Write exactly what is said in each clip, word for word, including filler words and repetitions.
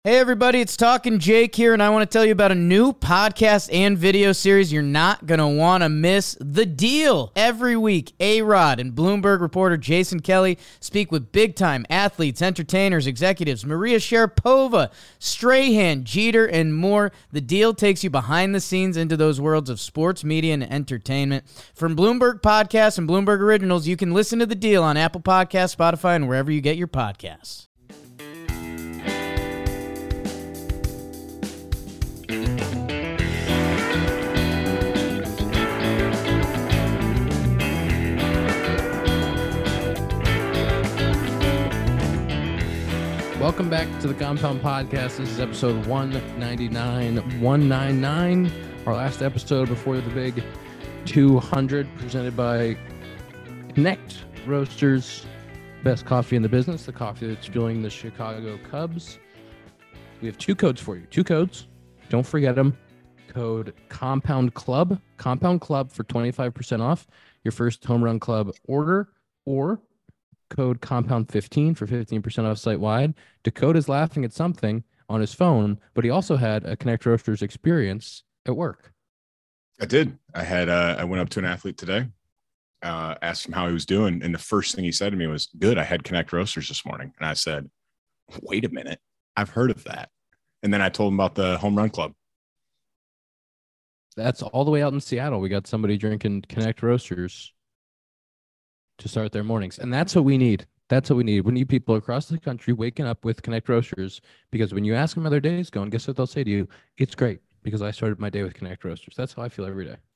Hey everybody, it's Talking Jake here, and I want to tell you about a new podcast and video series you're not going to want to miss, The Deal. Every week, A-Rod and Bloomberg reporter Jason Kelly speak with big-time athletes, entertainers, executives, Maria Sharapova, Strahan, Jeter, and more. The Deal takes you behind the scenes into those worlds of sports, media, and entertainment. From Bloomberg Podcasts and Bloomberg Originals, you can listen to The Deal on Apple Podcasts, Spotify, and wherever you get your podcasts. Welcome back to the Compound Podcast. This is episode one ninety-nine, one ninety-nine, our last episode before the big two hundred, presented by Connect Roasters, best coffee in the business, the coffee that's fueling the Chicago Cubs. We have two codes for you, two codes. Don't forget them. Code Compound Club, Compound Club for twenty-five percent off your first Home Run Club order, or code Compound fifteen for fifteen percent off site-wide. Dakota's laughing at something on his phone, but he also had a Connect Roasters experience at work. I did. I had. Uh, I went up to an athlete today, uh, asked him how he was doing, and the first thing he said to me was, "Good. I had Connect Roasters this morning." And I said, "Wait a minute. I've heard of that." And then I told him about the Home Run Club. That's all the way out in Seattle. We got somebody drinking Connect Roasters to start their mornings. And that's what we need. That's what we need. We need people across the country waking up with Connect Roasters, because when you ask them how their day is going, guess what they'll say to you? It's great because I started my day with Connect Roasters. That's how I feel every day.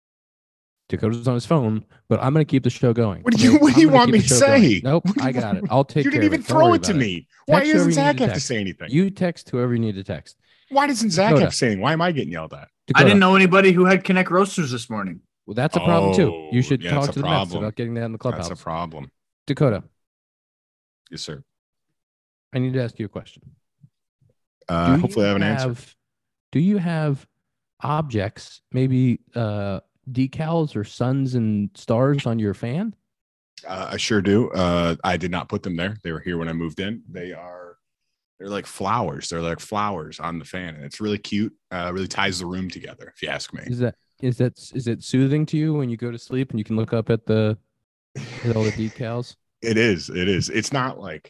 Dakota's on his phone, but I'm going to keep the show going. What do you, what do you want me to say? Going. Nope, I got it. I'll take You care didn't even of it. Don't throw worry it to about me. It. Why Text doesn't whoever Zach you need to have to text. say anything? You text whoever you need to text. Why doesn't Zach Dakota. have to say anything? Why am I getting yelled at? Dakota. I didn't know anybody who had Connect Roasters this morning. Well, that's a problem too. Oh, You should yeah, talk that's to a the Mets problem. about getting that in the clubhouse. That's a problem. Dakota, Yes, sir. I need to ask you a question. Uh, Do hopefully I have you an answer. Do you have objects, maybe uh, decals or suns and stars on your fan? Uh, I sure do. Uh, I did not put them there. They were here when I moved in. They are, they're like flowers. They're like flowers on the fan, and it's really cute. Uh, really ties the room together, if you ask me. Is that is that is it soothing to you when you go to sleep and you can look up at the at all the decals? It is. It is. It's not like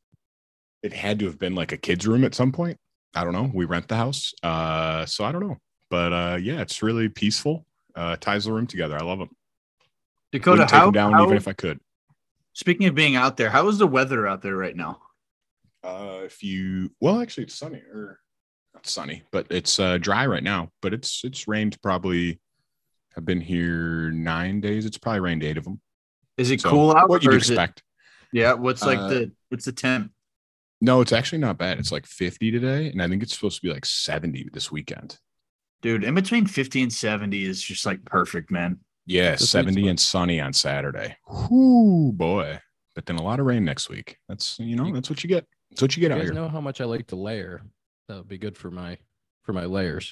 it had to have been like a kid's room at some point. I don't know. We rent the house. Uh, so I don't know. But uh, yeah, it's really peaceful. Uh, ties the room together. I love them. Dakota, Wouldn't take how, them down how- even if I could. speaking of being out there, how is the weather out there right now? Uh, if you, well, actually, it's sunny or not sunny, but it's uh, dry right now. But it's it's rained probably. I've been here nine days. It's probably rained eight of them. Is it So, cool out? what you'd or is it- expect. yeah. What's like Uh, the what's the temp? No, it's actually not bad. It's like fifty today, and I think it's supposed to be like seventy this weekend. Dude, in between fifty and seventy is just like perfect, man. Yeah, That's a sweet seventy spot. and sunny on Saturday. Whoo, boy. But then a lot of rain next week. That's, you know, that's what you get. That's what you get You out guys here. know how much I like to layer. That would be good for my for my layers.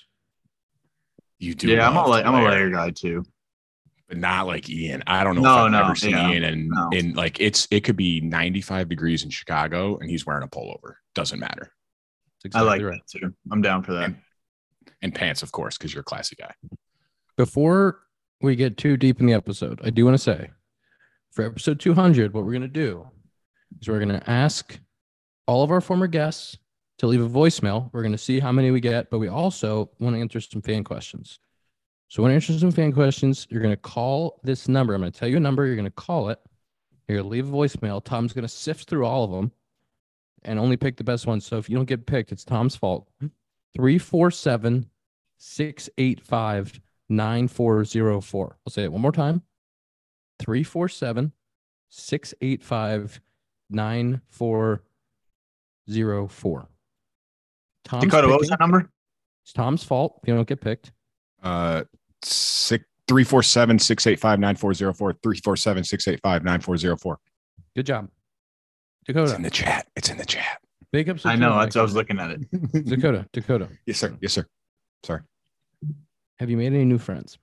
You do. Yeah, I'm a love la- to I'm a layer, layer guy too. but not like Ian. I don't know No, if I've no, ever seen yeah, Ian and no. in like it's it could be ninety-five degrees in Chicago and he's wearing a pullover. Doesn't matter. That's I exactly like right. that too. I'm down for that. And, and pants, of course, because you're a classy guy. Before we get too deep in the episode, I do want to say, for episode two hundred, what we're going to do is we're going to ask all of our former guests to leave a voicemail. We're going to see how many we get, but we also want to answer some fan questions. So when you answer some fan questions, you're going to call this number. I'm going to tell you a number. You're going to call it. You're going to leave a voicemail. Tom's going to sift through all of them and only pick the best one. So if you don't get picked, it's Tom's fault. three four seven, six eight five, nine four zero four. I'll say it one more time. three four seven, six eight five, nine four zero four. Tom's Dakota, what was picking. that number? It's Tom's fault if you don't get picked. Uh six three four seven six eight five nine four zero four three four seven six eight five nine four zero four. Good job. It's Dakota, in the chat. It's in the chat. big episode. I two know. tonight. That's I was looking at it. Dakota, Dakota, Yes, sir. Yes, sir. Sorry. have you made any new friends?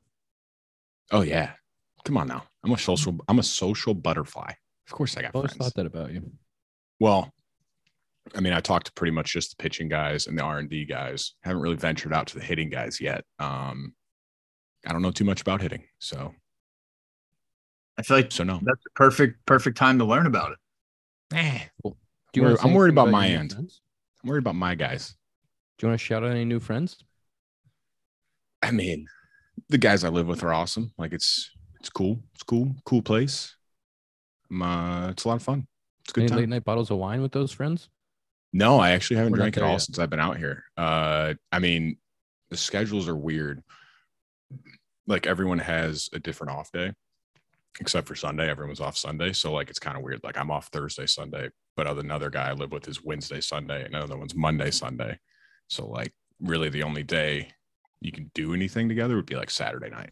Oh yeah. Come on now. I'm a social. I'm a social butterfly. Of course, I got I've always friends. thought that about you. Well, I mean, I talked to pretty much just the pitching guys and the R and D guys. Haven't really ventured out to the hitting guys yet. Um, I don't know too much about hitting, so I feel like so no. that's the perfect perfect time to learn about it. Eh. Do you Worry- wanna say I'm worried anything about my your new end. friends? I'm worried about my guys. Do you want to shout out any new friends? I mean, the guys I live with are awesome. Like it's it's cool. It's cool. Cool place. Um, uh, it's a lot of fun. It's a good Any time. late night bottles of wine with those friends? No, I actually haven't We're not drank at there all yet. since I've been out here. Uh, I mean, the schedules are weird. Like everyone has a different off day, except for Sunday. Everyone's off Sunday, so like it's kind of weird. Like I'm off Thursday, Sunday, but other another guy I live with is Wednesday, Sunday, and another one's Monday, Sunday. So like really, the only day you can do anything together would be like Saturday night,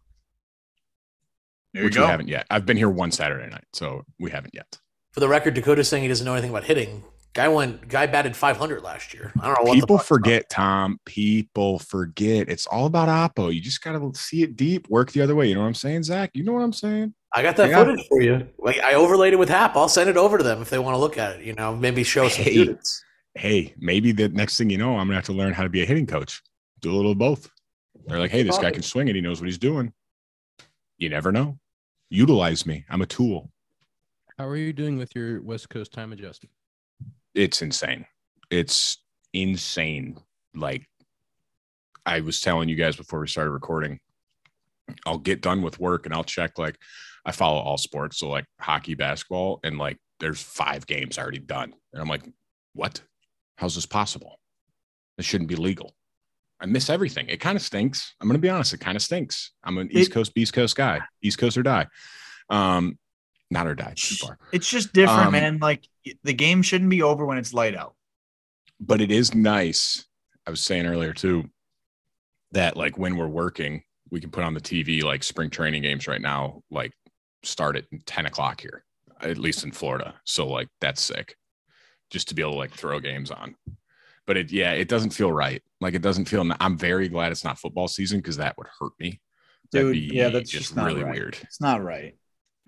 There you which we go. haven't yet. I've been here one Saturday night, so we haven't yet. For the record, Dakota's saying he doesn't know anything about hitting. Guy went, guy batted five hundred last year. I don't know what People the fuck- forget, Tom. People forget. It's all about Oppo. You just gotta see it deep, work the other way. You know what I'm saying, Zach? You know what I'm saying? I got that Yeah. footage for you. Like I overlaid it with Hap. I'll send it over to them if they want to look at it. You know, maybe show some Hey. students. Hey, maybe the next thing you know, I'm gonna have to learn how to be a hitting coach. Do a little of both. They're like, hey, this guy can swing it. He knows what he's doing. You never know. Utilize me. I'm a tool. How are you doing with your West Coast time adjustment? It's insane. It's insane. Like I was telling you guys before we started recording, I'll get done with work and I'll check, like I follow all sports. So like hockey, basketball, and like there's five games already done. And I'm like, what? How's this possible? This shouldn't be legal. I miss everything. It kind of stinks. I'm going to be honest. It kind of stinks. I'm an East It- Coast, East Coast guy. East Coast or die. Um, not or die. Too far. It's just different, Um, man. Like the game shouldn't be over when it's light out. But it is nice. I was saying earlier too, that like when we're working, we can put on the T V, like spring training games right now, like start at ten o'clock here, at least in Florida. So like, that's sick just to be able to like throw games on. But it, yeah, it doesn't feel right. Like it doesn't feel, I'm very glad it's not football season because that would hurt me. That'd Dude, be yeah, that's just just not really right. weird. It's not right.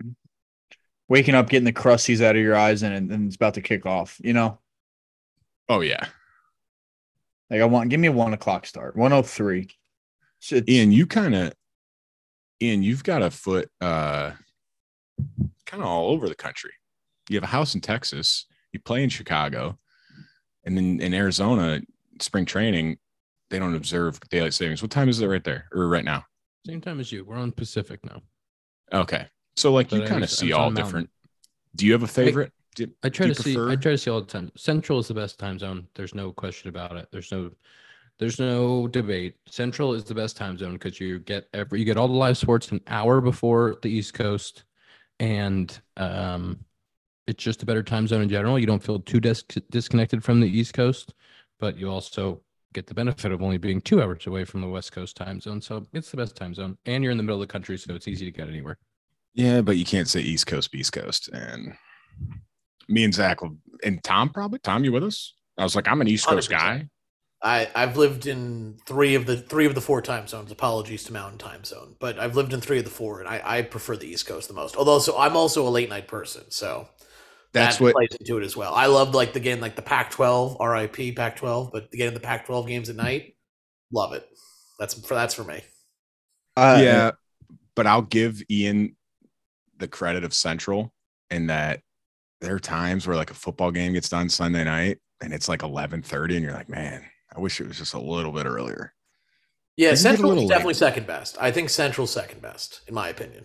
Waking up, getting the crusties out of your eyes, and, and it's about to kick off. You know, Oh yeah. like I want, give me a one o'clock start, one oh three. Ian, you kind of, Ian, you've got a foot uh, kind of all over the country. You have a house in Texas. You play in Chicago, and then in Arizona, spring training, they don't observe daylight savings. What time is it right there or right now? Same time as you. We're on Pacific now. Okay, so like But you I kind of was- I see was all on Mountain. different. Do you have a favorite? Do- I try do to you see. prefer- I try to see all the time. Central is the best time zone. There's no question about it. There's no, there's no debate. Central is the best time zone because you get every you get all the live sports an hour before the East Coast, and um, it's just a better time zone in general. You don't feel too dis- disconnected from the East Coast, but you also get the benefit of only being two hours away from the West Coast time zone. So it's the best time zone, and you're in the middle of the country, so it's easy to get anywhere. Yeah, but you can't say East Coast, East Coast, and me and Zach will- and Tom probably. Tom, you with us? I was like, I'm an East Coast one hundred percent. guy. I, I've lived in three of the three of the four time zones. Apologies to Mountain Time Zone, but I've lived in three of the four, and I, I prefer the East Coast the most. Although, so I'm also a late night person, so That's that what plays into it as well. I love like the game, like the Pac twelve, R I P Pac twelve, but getting the Pac twelve games at night, love it. That's for that's for me. uh, yeah, but I'll give Ian the credit of Central in that there are times where like a football game gets done Sunday night and it's like eleven thirty and you're like, man, I wish it was just a little bit earlier. Yeah, You can get a Central is little definitely late. second best. I think Central's second best, in my opinion.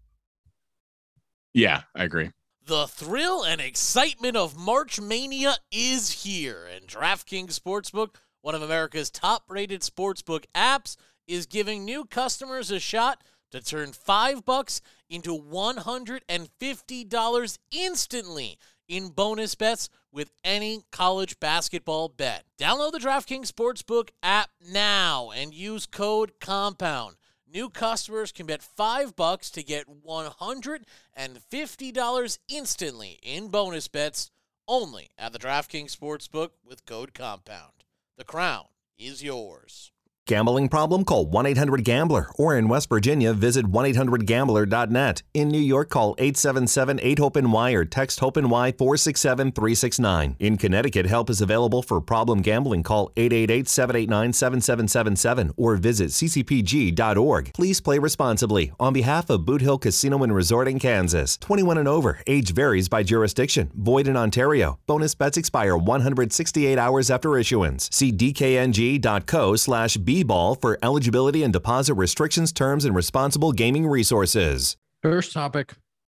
Yeah, I agree. The thrill and excitement of March Mania is here, and DraftKings Sportsbook, one of America's top-rated sportsbook apps, is giving new customers a shot to turn five bucks into one hundred fifty dollars instantly in bonus bets with any college basketball bet. Download the DraftKings Sportsbook app now and use code COMPOUND. New customers can bet five bucks to get one hundred fifty dollars instantly in bonus bets only at the DraftKings Sportsbook with code COMPOUND. The crown is yours. Gambling problem? Call one eight hundred gambler. Or in West Virginia, visit one eight hundred gambler dot net. In New York, call eight seven seven eight hope N Y or text HOPE-NY four six seven three six nine. In Connecticut, help is available for problem gambling. Call eight eight eight seven eight nine seven seven seven seven or visit c c p g dot org. Please play responsibly. On behalf of Boot Hill Casino and Resort in Kansas. twenty-one and over. Age varies by jurisdiction. Void in Ontario. Bonus bets expire one hundred sixty-eight hours after issuance. See d k n g dot co slash b ball for eligibility and deposit restrictions, terms, and responsible gaming resources. First topic,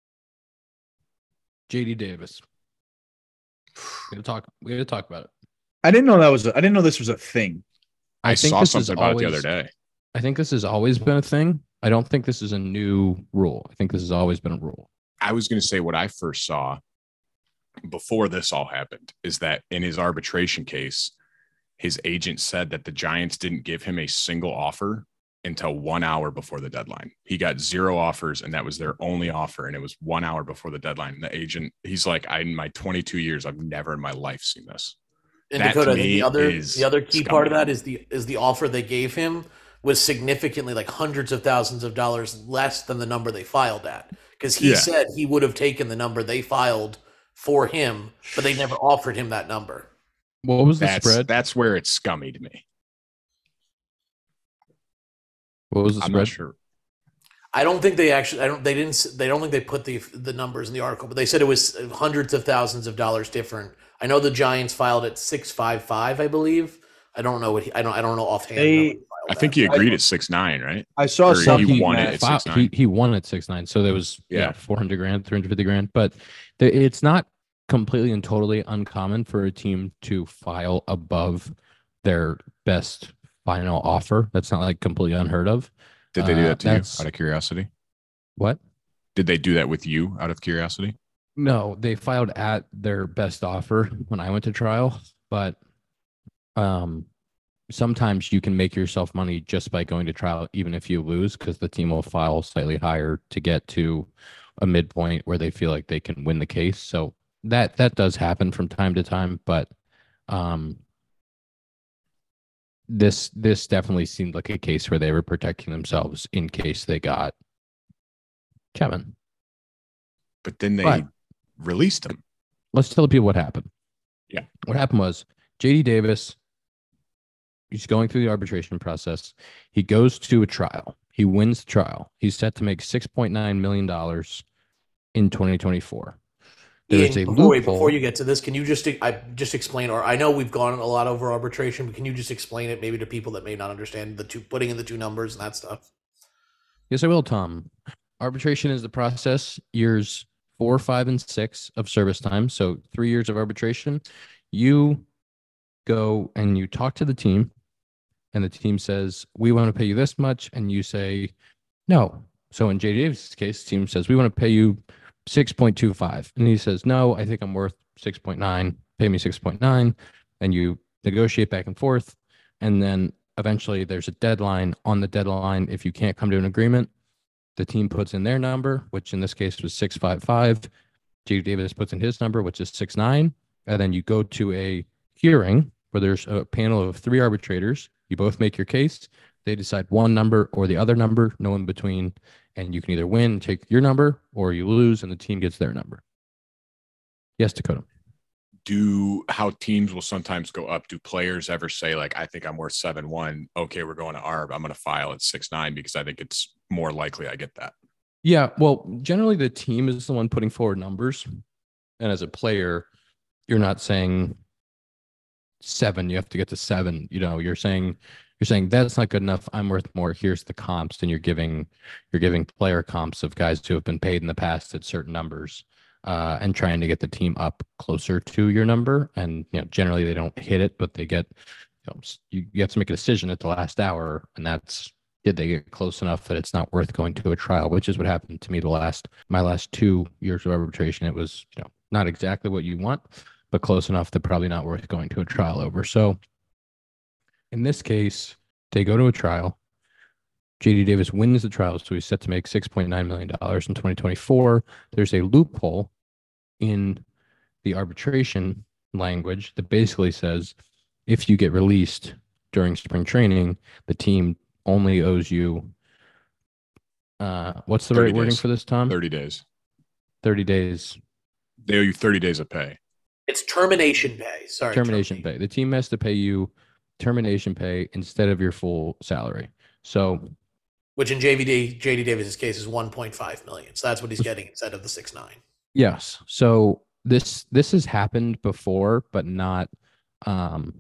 J D Davis. We gotta talk. We gotta talk about it. I didn't know that was. A, I didn't know this was a thing. I, I think saw this something is about always, it the other day. I think this has always been a thing. I don't think this is a new rule. I think this has always been a rule. I was going to say what I first saw before this all happened is that in his arbitration case, his agent said that the Giants didn't give him a single offer until one hour before the deadline. He got zero offers, and that was their only offer. And it was one hour before the deadline. And the agent, he's like, I, in my twenty-two years, I've never in my life seen this. And That, Dakota, to me, the other is the other key scummy. part of that is the is the offer they gave him was significantly like hundreds of thousands of dollars less than the number they filed at. Because he Yeah. said he would have taken the number they filed for him, but they never offered him that number. What was the That's, spread? that's where it's scummy to me. What was the I'm spread? not sure. I don't think they actually. I don't. They didn't. s- They don't think they put the the numbers in the article, but they said it was hundreds of thousands of dollars different. I know the Giants filed at six five five. I believe. I don't know what. He, I don't. I don't know offhand. They- how he filed I think that. he agreed at six nine, right? I saw Or he something. won that- it. It's Fi- six he, nine. he won at six nine, so there was yeah, Yeah. four hundred grand, three hundred fifty grand. But the, it's not completely and totally uncommon for a team to file above their best final offer. That's not like completely unheard of. Did they do Uh, that to you that's- out of curiosity? What? Did they do that with you out of curiosity? No, they filed at their best offer when I went to trial, but um, sometimes you can make yourself money just by going to trial, even if you lose, because the team will file slightly higher to get to a midpoint where they feel like they can win the case. So that that does happen from time to time, but um, this this definitely seemed like a case where they were protecting themselves in case they got Kevin. But then they But- released him. Let's tell the people what happened. Yeah. What happened was J D Davis, he's going through the arbitration process. He goes to a trial. He wins the trial. He's set to make six point nine million dollars in twenty twenty-four. There is a Ian, before, wait, loophole. before you get to this, can you just I just explain, or I know we've gone a lot over arbitration, but can you just explain it maybe to people that may not understand the two putting in the two numbers and that stuff? Yes, I will, Tom. Arbitration is the process, years four, five, and six of service time. So three years of arbitration. You go and you talk to the team, and the team says, we want to pay you this much. And you say, no. So in J D Davis' case, the team says, we want to pay you six point two five. And he says, no, I think I'm worth six point nine. Pay me six point nine. And you negotiate back and forth. And then eventually there's a deadline. On the deadline, if you can't come to an agreement, the team puts in their number, which in this case was six five five. J D Davis puts in his number, which is six nine. And then you go to a hearing where there's a panel of three arbitrators. You both make your case. They decide one number or the other number, no in between. And you can either win, take your number, or you lose and the team gets their number. Yes, Dakota. Do how teams will sometimes go up. Do players ever say, like, I think I'm worth seven one. Okay, we're going to arb. I'm going to file at six nine because I think it's more likely I get that. Yeah, well, generally the team is the one putting forward numbers. And as a player, you're not saying seven, you have to get to seven. You know, you're saying you're saying that's not good enough. I'm worth more. Here's the comps. And you're giving you're giving player comps of guys who have been paid in the past at certain numbers. Uh, and trying to get the team up closer to your number. And, you know, generally they don't hit it, but they get, you know, you, you have to make a decision at the last hour. And that's, did they get close enough that it's not worth going to a trial, which is what happened to me the last, my last two years of arbitration. It was, you know, not exactly what you want, but close enough that probably not worth going to a trial over. So in this case, they go to a trial. J D Davis wins the trial, so he's set to make six point nine million dollars in twenty twenty-four. There's a loophole in the arbitration language that basically says if you get released during spring training, the team only owes you. Uh, what's the thirty right wording days. for this, Tom? thirty days. thirty days They owe you thirty days of pay. It's termination pay. Sorry. termination pay. The team has to pay you termination pay instead of your full salary. So, Which in J V D, J D Davis's case is one point five million. So that's what he's getting instead of the six nine. yes. So this this has happened before, but not um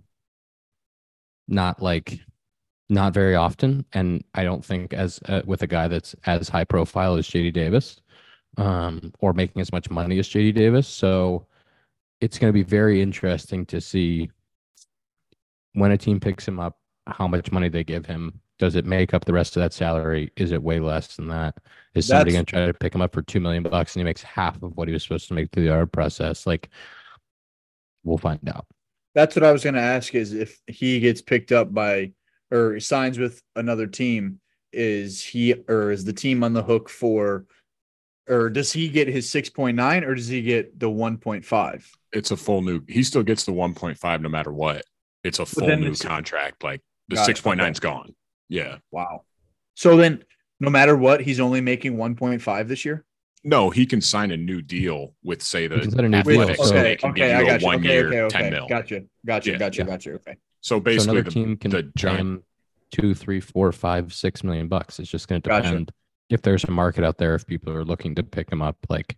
not like not very often, and I don't think as uh, with a guy that's as high profile as J D Davis, um, or making as much money as J D Davis. So it's going to be very interesting to see when a team picks him up, how much money they give him. Does it make up the rest of that salary? Is it way less than that? Is somebody That's- going to try to pick him up for two million bucks and he makes half of what he was supposed to make through the A R B process? Like, we'll find out. That's what I was going to ask is if he gets picked up by or signs with another team, is he or is the team on the hook for, or does he get his six point nine or does he get the one point five? It's a full new. He still gets the one point five no matter what. It's a full then new it's- contract. Like the Got it. six point nine is gone. Yeah. Wow. So then no matter what, he's only making one point five this year? No, he can sign a new deal with, say, the He can sign a new deal, Athletics. so- and okay, they can okay, give I you got a you. one Okay, year, okay, okay. ten mil. Gotcha, gotcha, Yeah, gotcha, yeah. gotcha. Okay. So So basically, another the, team can the pay giant. him two, three, four, five, six million bucks. It's just going to Gotcha. depend if there's a market out there, if people are looking to pick him up. Like,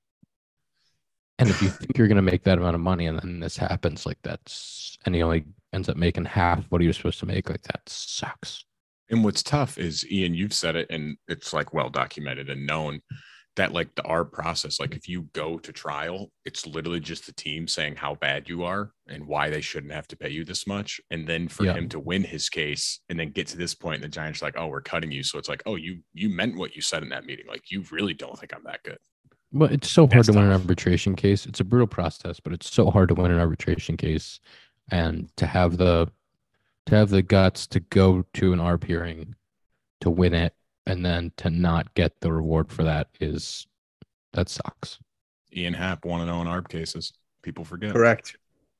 and if you think you're going to make that amount of money and then this happens, like that's, and he only ends up making half what he was supposed to make, like that sucks. And what's tough is, Ian, you've said it, and it's like well documented and known that like the A R B process, like if you go to trial, it's literally just the team saying how bad you are and why they shouldn't have to pay you this much. And then for Yeah. him to win his case and then get to this point, the Giants are like, oh, we're cutting you. So it's like, oh, you you meant what you said in that meeting. Like you really don't think I'm that good. Well, it's so hard That's to win an tough. arbitration case. It's a brutal process, but it's so hard to win an arbitration case, and to have the to have the guts to go to an A R B hearing to win it, and then to not get the reward for that is that sucks. Ian Happ one and oh in A R B cases. People forget. Correct.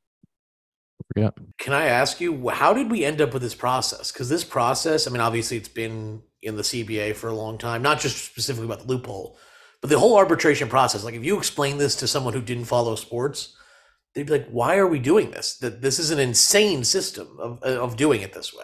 Yeah. Can I ask you, how did we end up with this process? Because this process, I mean, obviously it's been in the C B A for a long time, not just specifically about the loophole, but the whole arbitration process. Like if you explain this to someone who didn't follow sports, they'd be like, why are we doing this? That this is an insane system of, of doing it this way.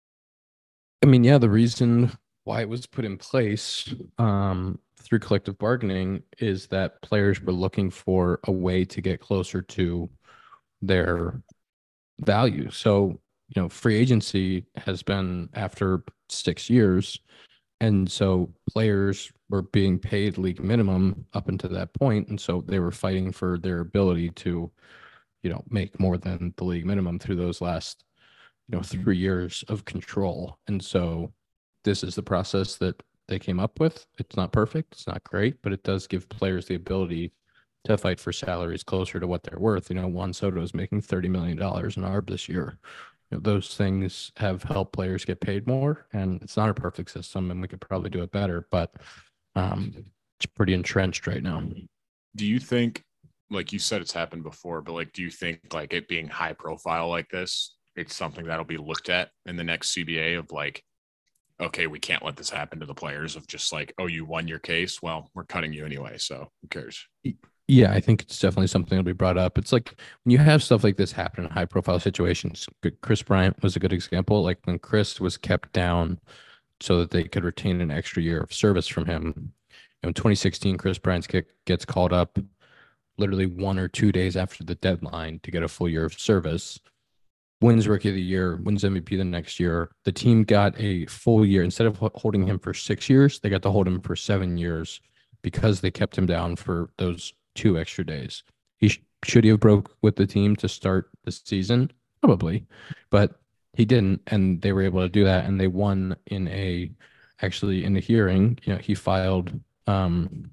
I mean, yeah, the reason why it was put in place um, through collective bargaining is that players were looking for a way to get closer to their value. So, you know, free agency has been after six years. And so players were being paid league minimum up until that point. And so they were fighting for their ability to, you know, make more than the league minimum through those last, you know, three years of control. And so this is the process that they came up with. It's not perfect. It's not great, but it does give players the ability to fight for salaries closer to what they're worth. You know, Juan Soto is making thirty million dollars in A R B this year. You know, those things have helped players get paid more, and it's not a perfect system, and we could probably do it better, but um, it's pretty entrenched right now. Do you think, like you said, it's happened before, but like, do you think like it being high profile like this, it's something that'll be looked at in the next C B A of like, okay, we can't let this happen to the players of just like, oh, you won your case. Well, we're cutting you anyway. So who cares? Yeah, I think it's definitely something that'll be brought up. It's like when you have stuff like this happen in high profile situations, Chris Bryant was a good example. Like when Chris was kept down so that they could retain an extra year of service from him. In twenty sixteen, Chris Bryant gets called up literally one or two days after the deadline to get a full year of service. Wins Rookie of the Year, wins M V P the next year. The team got a full year. Instead of holding him for six years, they got to hold him for seven years because they kept him down for those two extra days. He sh- should he have broke with the team to start the season? Probably, but he didn't, and they were able to do that, and they won in a actually in a hearing. You know, he filed um,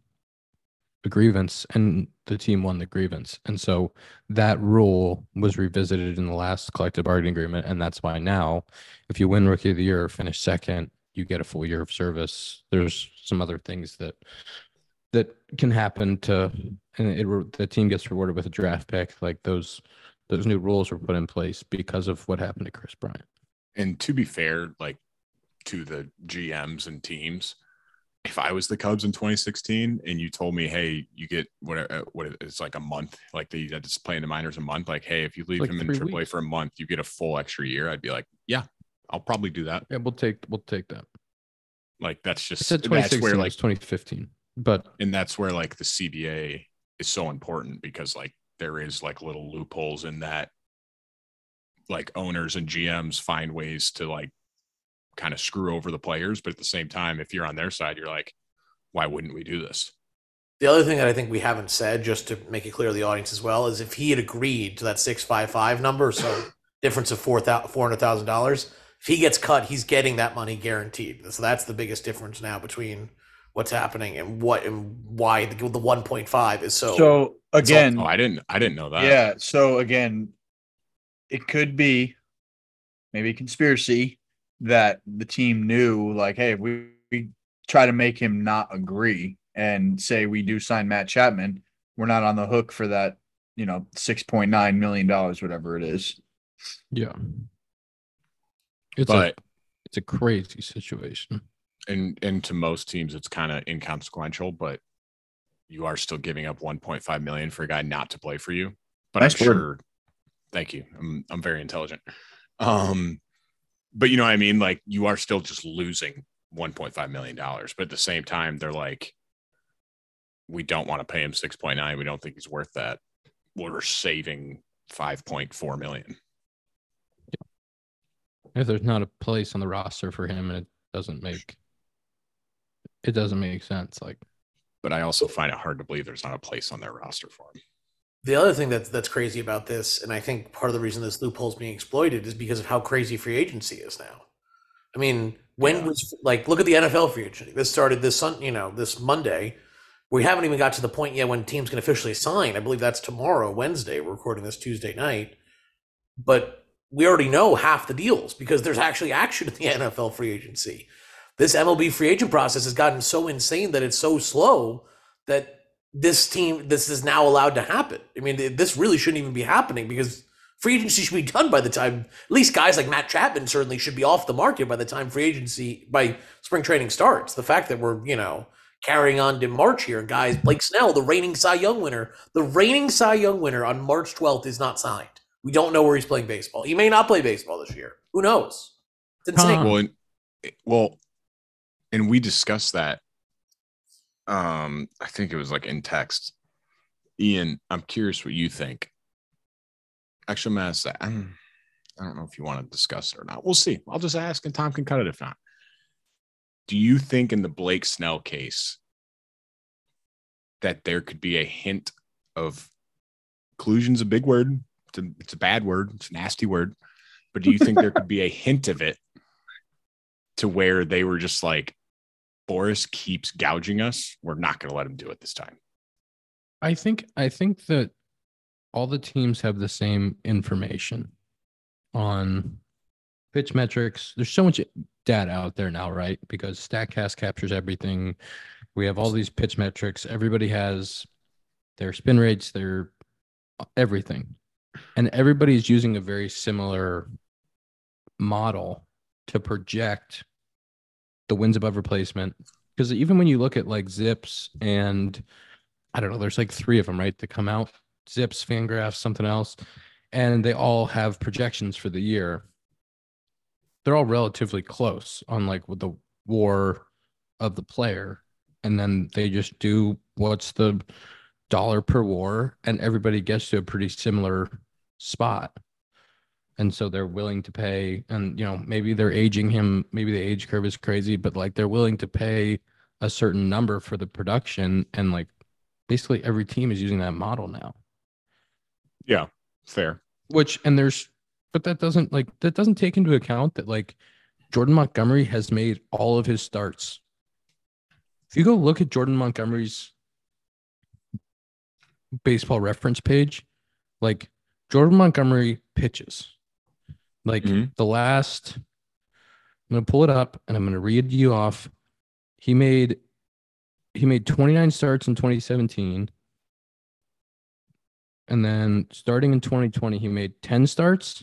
a grievance, and the team won the grievance, and so that rule was revisited in the last collective bargaining agreement, and that's why now, if you win Rookie of the Year or finish second, you get a full year of service. There's some other things that that can happen to, and it the team gets rewarded with a draft pick. Like those those new rules were put in place because of what happened to Chris Bryant. And to be fair, like to the G Ms and teams, if I was the Cubs in twenty sixteen and you told me, hey, you get what, what it's like a month, like they had to play in the minors a month, like, hey, if you leave like him in three triple A weeks. for a month, you get a full extra year. I'd be like, yeah, I'll probably do that. Yeah, we'll take we'll take that. Like that's I just said that's twenty sixteen, where it like was twenty fifteen, but and that's where like the C B A is so important because like there is like little loopholes in that like owners and G Ms find ways to like kind of screw over the players. But at the same time, if you're on their side, you're like, why wouldn't we do this? The other thing that I think we haven't said, just to make it clear to the audience as well, is if he had agreed to that six five five number, so difference of four hundred thousand dollars, if he gets cut, he's getting that money guaranteed. So that's the biggest difference now between what's happening and what and why the, the one point five is so. So again, oh, I didn't, I didn't know that. Yeah. So again, it could be maybe a conspiracy that the team knew, like, hey, if we, we try to make him not agree and say we do sign Matt Chapman, we're not on the hook for that, you know, six point nine million dollars, whatever it is. yeah, it's But a it's a crazy situation. and and to most teams, it's kind of inconsequential, but you are still giving up one point five million for a guy not to play for you. But Nice I'm word. sure. Thank you. I'm I'm very intelligent. Um, but you know what I mean? Like you are still just losing one point five million dollars. But at the same time, they're like, we don't want to pay him six point nine. We don't think he's worth that. We're saving five point four million. If there's not a place on the roster for him, it doesn't make it doesn't make sense. Like, But I also find it hard to believe there's not a place on their roster for him. The other thing that's that's crazy about this, and I think part of the reason this loophole is being exploited, is because of how crazy free agency is now. I mean, when Yeah. was like look at the N F L free agency? This started this sun, you know, this Monday. We haven't even got to the point yet when teams can officially sign. I believe that's tomorrow, Wednesday. We're recording this Tuesday night, but we already know half the deals because there's actually action in the N F L free agency. This M L B free agent process has gotten so insane that it's so slow that this team, this is now allowed to happen. I mean, this really shouldn't even be happening because free agency should be done by the time, at least guys like Matt Chapman certainly should be off the market by the time free agency, by spring training starts. The fact that we're, you know, carrying on to March here, guys, Blake Snell, the reigning Cy Young winner, the reigning Cy Young winner on March twelfth is not signed. We don't know where he's playing baseball. He may not play baseball this year. Who knows? It's insane. Huh. Well, and, well, and we discussed that. Um, I think it was like in text. Ian, I'm curious what you think. Actually, I'm gonna ask that. I'm, I don't know if you want to discuss it or not. We'll see. I'll just ask, and Tom can cut it if not. Do you think in the Blake Snell case that there could be a hint of collusion's a big word? It's a, it's a bad word. It's a nasty word. But do you think there could be a hint of it to where they were just like, Boris keeps gouging us, we're not going to let him do it this time? I think I think that all the teams have the same information on pitch metrics. There's so much data out there now, right? Because StatCast captures everything. We have all these pitch metrics. Everybody has their spin rates, their everything. And everybody's using a very similar model to project the wins above replacement. Because even when you look at like Zips and I don't know, there's like three of them, right, that come out. Zips, Fangraphs, something else. And they all have projections for the year. They're all relatively close on like with the war of the player. And then they just do what's the dollar per war, and everybody gets to a pretty similar spot. And so they're willing to pay, and you know, maybe they're aging him, maybe the age curve is crazy, but like they're willing to pay a certain number for the production, and like basically every team is using that model now. Yeah, fair. Which, and there's, but that doesn't like, that doesn't take into account that like Jordan Montgomery has made all of his starts. If you go look at Jordan Montgomery's baseball reference page, like Jordan Montgomery pitches. Like Mhm. the last, I'm going to pull it up and I'm going to read you off. He made, he made twenty-nine starts in twenty seventeen. And then starting in twenty twenty, he made ten starts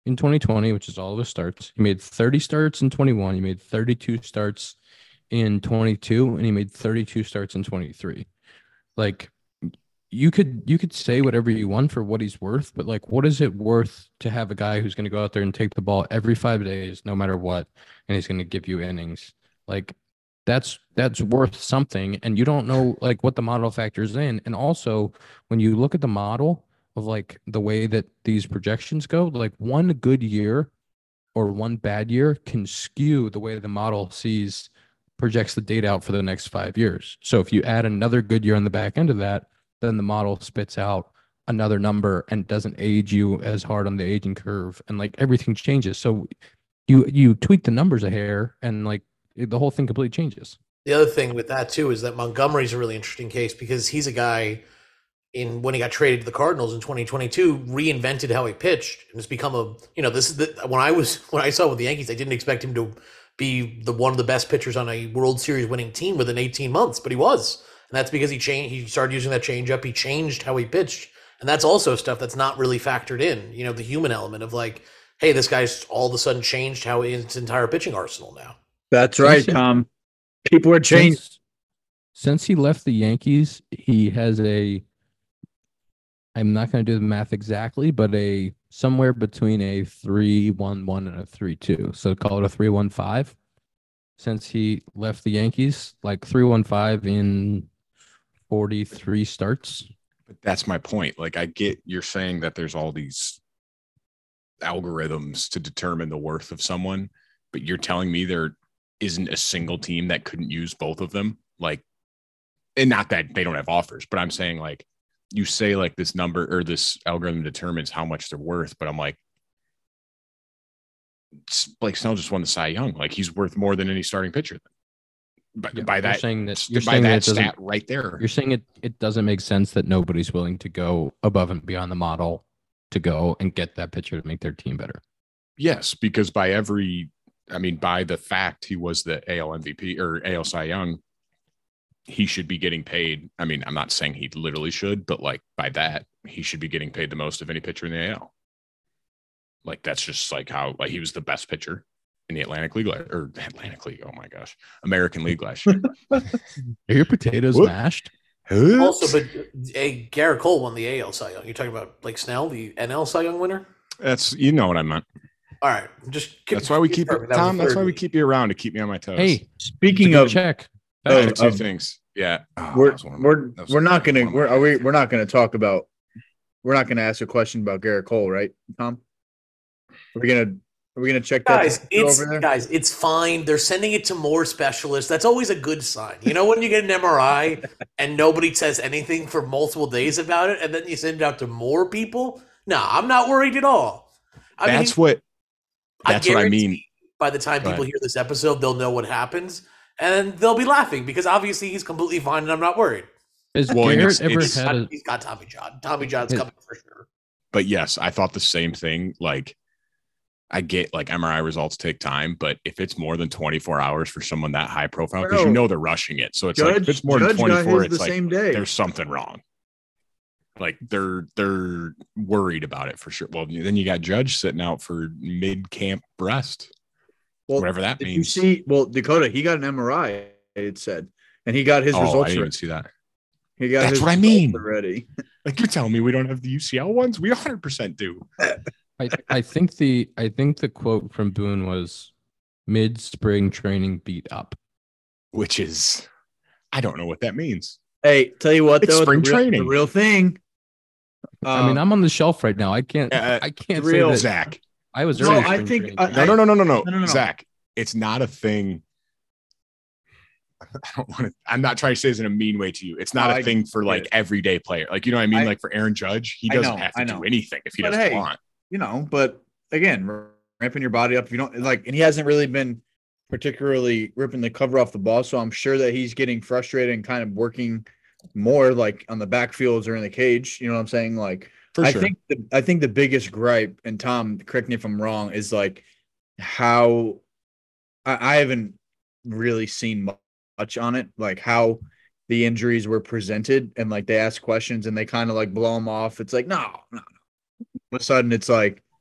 in twenty twenty, which is all of his starts. He made thirty starts in twenty-one. He made thirty-two starts in twenty-two, and he made thirty-two starts in twenty-three. Like, you could you could say whatever you want for what he's worth, but like, what is it worth to have a guy who's going to go out there and take the ball every five days, no matter what, and he's going to give you innings? Like, that's that's worth something, and you don't know like what the model factors in. And also, when you look at the model of like the way that these projections go, like one good year or one bad year can skew the way the model sees projects the data out for the next five years. So if you add another good year on the back end of that, then the model spits out another number and doesn't age you as hard on the aging curve, and like everything changes. So you you tweak the numbers a hair, and like the whole thing completely changes. The other thing with that too is that Montgomery's a really interesting case because he's a guy in when he got traded to the Cardinals in twenty twenty-two, reinvented how he pitched, and it's become a you know this is the when I was when I saw with the Yankees, I didn't expect him to be the one of the best pitchers on a World Series winning team within eighteen months, but he was. And that's because he changed. He started using that changeup. He changed how he pitched, and that's also stuff that's not really factored in. You know, the human element of like, hey, this guy's all of a sudden changed how his entire pitching arsenal now. That's right, Tom. People are changed. Since, since he left the Yankees, he has a. I'm not going to do the math exactly, but a somewhere between a three one one and a three two. So call it a three one five. Since he left the Yankees, like three one five in forty-three starts. But that's my point. Like, I get you're saying that there's all these algorithms to determine the worth of someone, but you're telling me there isn't a single team that couldn't use both of them. Like, and not that they don't have offers, but I'm saying like you say like this number or this algorithm determines how much they're worth, but I'm like, Blake Snell just won the Cy Young. Like, he's worth more than any starting pitcher. But Yeah, by you're that, saying that you're by saying that that it doesn't- stat right there, You're saying it it doesn't make sense that nobody's willing to go above and beyond the model to go and get that pitcher to make their team better. yes, because by every, I mean, by the fact he was the A L M V P or A L Cy Young, he should be getting paid. I mean, I'm not saying he literally should, but like by that, he should be getting paid the most of any pitcher in the A L. Like, that's just like how, like, he was the best pitcher in the Atlantic League or Atlantic League. Oh my gosh, American League last year. Are your potatoes Whoop. mashed? Also, but a Garrett Cole won the A L Cy Young. You're talking about Blake Snell, the N L Cy Young winner. That's, you know what I meant. All right, just keep, That's why we keep it, that was Tom. the That's third why we week. keep you around to keep me on my toes. Hey, Speaking it's a good of, check. I had of- two of- things. Yeah, Oh, we're that was one of my- we're that was we're not gonna one of my we're are we favorites. we're not gonna talk about we're not gonna ask a question about Garrett Cole, right, Tom? Are we gonna are we gonna check that Guys, over it's there? guys, it's fine. They're sending it to more specialists. That's always a good sign. You know, when you get an M R I and nobody says anything for multiple days about it, and then you send it out to more people. No, I'm not worried at all. I That's mean, what. That's what I guarantee mean. By the time Go people ahead. hear this episode, they'll know what happens, and they'll be laughing because obviously he's completely fine, and I'm not worried. Has Well, and Garrett it's- ever it's- had a He's got Tommy John. Tommy John's His- coming for sure. But yes, I thought the same thing. Like, I get like M R I results take time, but if it's more than twenty-four hours for someone that high profile, because you No. know they're rushing it, so it's like if Judge, it's more than Judge got twenty-four, his it's the like same day. there's something wrong. Like they're they're worried about it for sure. Well, then you got Judge sitting out for mid camp breast, Well, whatever that did you means. see? Well, Dakota, he got an M R I. It said, and he got his oh, I results. didn't even already. see that. He got That's his what I results mean. already. Like, you're telling me we don't have the U C L ones? We one hundred percent do. I, I think the I think the quote from Boone was mid spring training beat up. Which is, I don't know what that means. Hey, tell you what, It's though, spring the real, training. the real thing. I mean, Um, I'm on the shelf right now. I can't Uh, I can't real- say that Zach, I was No, early I spring think- training. I- No, no, no, no, no, no, no, no, no. Zach, it's not a thing. I don't want to, I'm not trying to say this in a mean way to you. It's not No, a I thing for get like it. everyday player. Like, you know what I mean? I- like for Aaron Judge, he I doesn't know, have to I do know. anything if he But doesn't hey, want. you know, but again, ramping your body up. If you don't like, and he hasn't really been particularly ripping the cover off the ball. So I'm sure that he's getting frustrated and kind of working more like on the backfields or in the cage. You know what I'm saying? Like, For I sure. think the, I think the biggest gripe, and Tom, correct me if I'm wrong, is like how I, I haven't really seen mu- much on it, like how the injuries were presented, and like they ask questions and they kind of like blow them off. It's like no, no, no. All of a sudden, it's like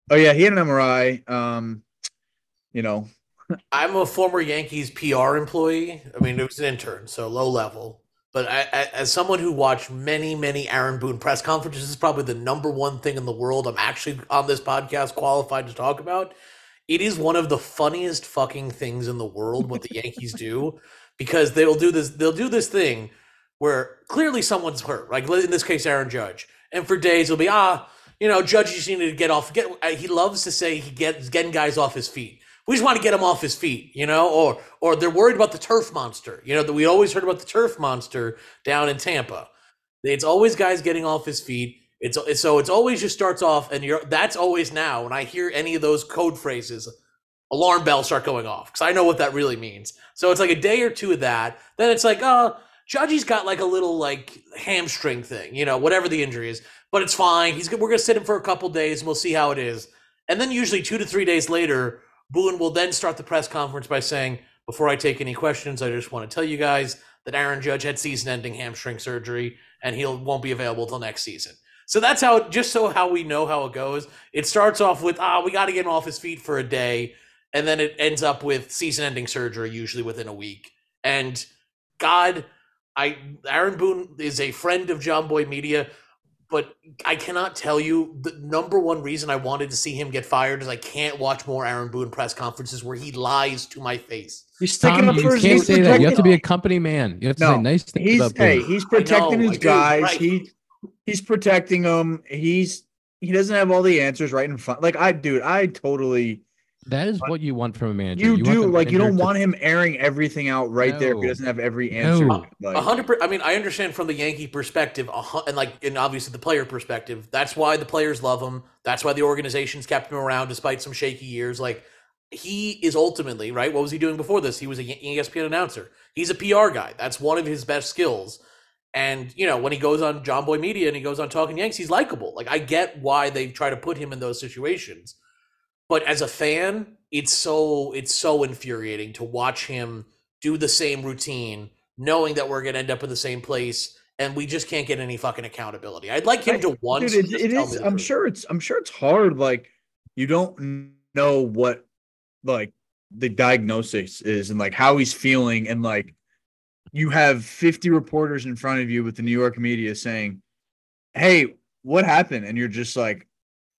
Oh yeah, he had an M R I. Um, you know, I'm a former Yankees P R employee. I mean, it was an intern, so low level. But I, I, as someone who watched many, many Aaron Boone press conferences, this is probably the number one thing in the world I'm actually on this podcast qualified to talk about. It is one of the funniest fucking things in the world what the Yankees do, because they'll do this. They'll do this thing where clearly someone's hurt, like in this case, Aaron Judge, and for days it'll be ah, you know, Judge just needed to get off. Get he loves to say he gets getting guys off his feet. We just want to get him off his feet, you know, or or they're worried about the turf monster. You know, that we always heard about the turf monster down in Tampa. It's always guys getting off his feet. It's, it's so it's always just starts off, and you're that's always now. When I hear any of those code phrases, alarm bells start going off because I know what that really means. So it's like a day or two of that. Then it's like, oh, Judgy's got like a little like hamstring thing, you know, whatever the injury is, but it's fine. He's we're gonna sit him for a couple days and we'll see how it is. And then usually two to three days later, Boone will then start the press conference by saying, before I take any questions, I just want to tell you guys that Aaron Judge had season-ending hamstring surgery and he won't be available till next season. So that's how, just so how we know how it goes. It starts off with, ah, we got to get him off his feet for a day. And then it ends up with season-ending surgery, usually within a week. And God, I Aaron Boone is a friend of John Boy Media, but I cannot tell you the number one reason I wanted to see him get fired is I can't watch more Aaron Boone press conferences where he lies to my face. He's sticking Tom, up you for his can't he's say that. You have to be a protecting- company man. You have to No, say nice things He's about hey, Boone. he's protecting know, his I do, guys. right. He he's protecting them. He's he doesn't have all the answers right in front. Like I, dude, I totally. That is what you want from a manager. You, want do the like you don't manager to- want him airing everything out right there if he No. doesn't have every answer. No. Like, A hundred. per- I mean, I understand from the Yankee perspective, a hun- and like, and obviously the player perspective. That's why the players love him. That's why the organization's kept him around despite some shaky years. Like, he is ultimately right. What was he doing before this? He was a E S P N announcer. He's a P R guy. That's one of his best skills. And you know, when he goes on John Boy Media and he goes on Talking Yanks, he's likable. Like, I get why they try to put him in those situations. But as a fan, it's so it's so infuriating to watch him do the same routine, knowing that we're going to end up in the same place, and we just can't get any fucking accountability. I'd like him to once. dude, it, just it tell is. me the I'm truth. sure it's. I'm sure it's hard. Like you don't know what like the diagnosis is and like how he's feeling, and like you have fifty reporters in front of you with the New York media saying, "Hey, what happened?" And you're just like,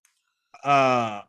uh.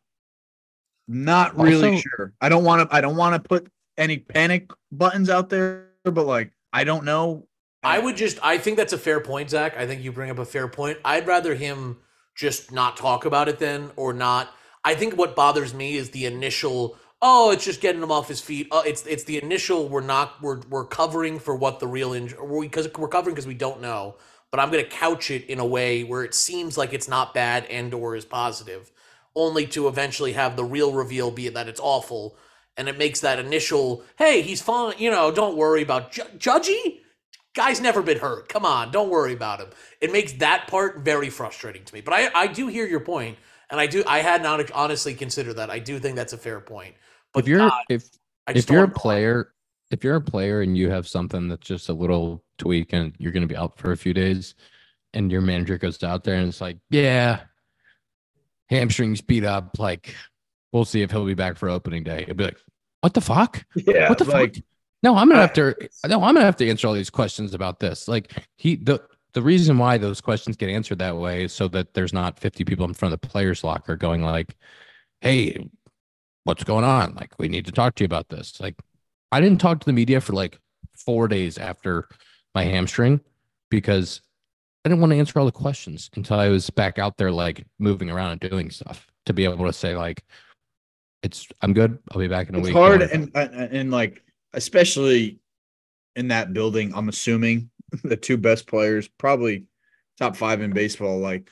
Not really Also- sure. I don't want to. I don't want to put any panic buttons out there, but like I don't know. I would just. I think that's a fair point, Zach. I think you bring up a fair point. I'd rather him just not talk about it then, or not. I think what bothers me is the initial. Oh, it's just getting him off his feet. Oh, it's it's the initial. We're not. We're we're covering for what the real injury. Because we're covering because we don't know. But I'm going to couch it in a way where it seems like it's not bad and or is positive, only to eventually have the real reveal be that it's awful. And it makes that initial, hey, he's fine, you know, don't worry about Ju- Judgy. Guy's never been hurt. Come on, don't worry about him. It makes that part very frustrating to me. But I, I do hear your point, and I do I had not honestly considered that. I do think that's a fair point. But if you're God, if I just if you're a don't know. player, if you're a player and you have something that's just a little tweak and you're going to be out for a few days, and your manager goes out there and it's like, yeah, hamstrings beat up. Like, we'll see if he'll be back for opening day. It'll be like, what the fuck? Yeah, What the like fuck? No, I'm gonna I- have to. No, I'm gonna have to answer all these questions about this. Like he, the the reason why those questions get answered that way is so that there's not fifty people in front of the players' locker going like, "Hey, what's going on? Like, we need to talk to you about this." Like, I didn't talk to the media for like four days after my hamstring because I didn't want to answer all the questions until I was back out there, like moving around and doing stuff to be able to say like, "It's I'm good. I'll be back in a it's week." hard, Don't worry and, and and like especially in that building. I'm assuming the two best players, probably top five in baseball, like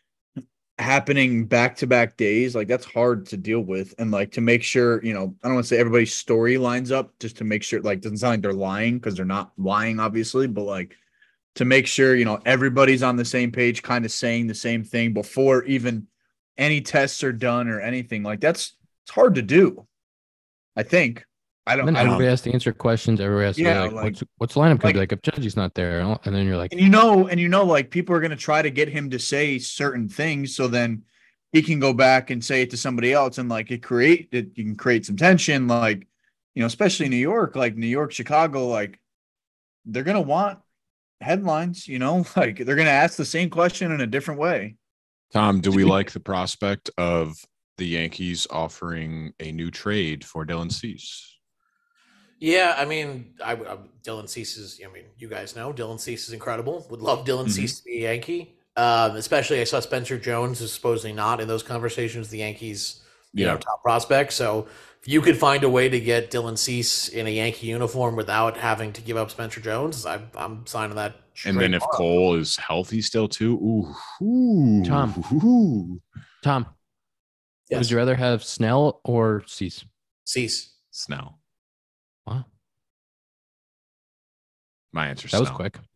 happening back to back days, like that's hard to deal with, and like to make sure, you know, I don't want to say everybody's story lines up, just to make sure, like, doesn't sound like they're lying because they're not lying, obviously, but like to make sure, you know, everybody's on the same page, kind of saying the same thing before even any tests are done or anything. Like that's it's hard to do. I think. I And don't. then I don't. everybody has to answer questions. Everybody has to Yeah, be like, like- what's what's the lineup? Like, like- be like, if Judgy's not there, and then you're like, And you know, and you know, like people are gonna try to get him to say certain things. So then he can go back and say it to somebody else, and like it create it, you can create some tension, like, you know, especially New York, like New York, Chicago, like they're gonna want headlines, you know, like they're gonna ask the same question in a different way. Tom, do we like the prospect of the Yankees offering a new trade for Dylan Cease? Yeah, I mean, I, I Dylan Cease is. I mean, you guys know Dylan Cease is incredible. Would love Dylan Mhm. Cease to be a Yankee. Um, especially, I saw Spencer Jones is supposedly not in those conversations. The Yankees, you Yeah. know, top prospect. So if you could find a way to get Dylan Cease in a Yankee uniform without having to give up Spencer Jones, I, I'm signing that. And then if tomorrow. Cole is healthy still too, ooh, ooh, Tom. ooh. Tom, Yes. would you rather have Snell or Cease? Cease. Snell. Wow, My answer. that was Snell. quick.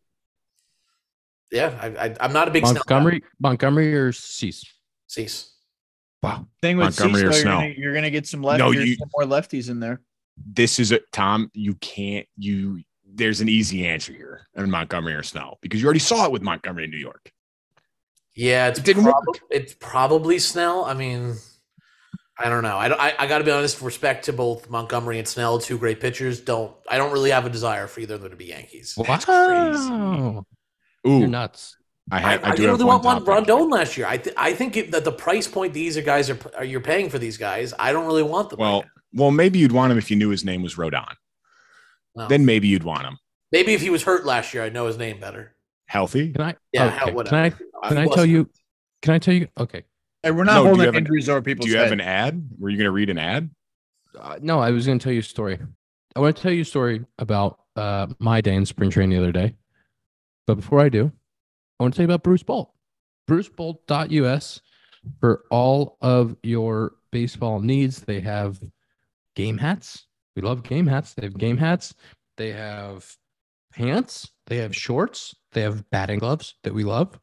Yeah, I, I, I'm not a big Snell guy. Montgomery, Montgomery or Cease? Cease. Wow. Thing with Montgomery Cease, or though, you're Snell? gonna, you're gonna get some lefties, No, you- some more lefties in there. This is a Tom. You can't. You there's an easy answer here in Montgomery or Snell because you already saw it with Montgomery in New York. Yeah, it's It didn't prob- work. it's probably Snell. I mean, I don't know. I don't, I, I got to be honest. Respect to both Montgomery and Snell, two great pitchers. Don't I don't really have a desire for either of them to be Yankees. That's Wow. Ooh, You're nuts. I I, had. I, I do didn't have really one want one topic. Rondon last year. I th- I think it, that the price point these are guys are, are you're paying for these guys. I don't really want them. Well, right well, maybe you'd want him if you knew his name was Rodon. now. No. Then maybe you'd want him Maybe if he was hurt last year, I'd know his name better. healthy. Can I? Yeah, okay. hell, whatever. Can I? Can I tell you? Can I tell you? Okay. Hey, we're not No, do you holding have an- injuries over people's Do you have head. an ad? Were you going to read an ad? Uh, no, I was going to tell you a story. I want to tell you a story about uh, my day in spring training the other day. But before I do, I want to tell you about Bruce Bolt. bruce bolt dot U S for all of your baseball needs. They have game hats. We love game hats. They have game hats. They have pants. They have shorts. They have batting gloves that we love.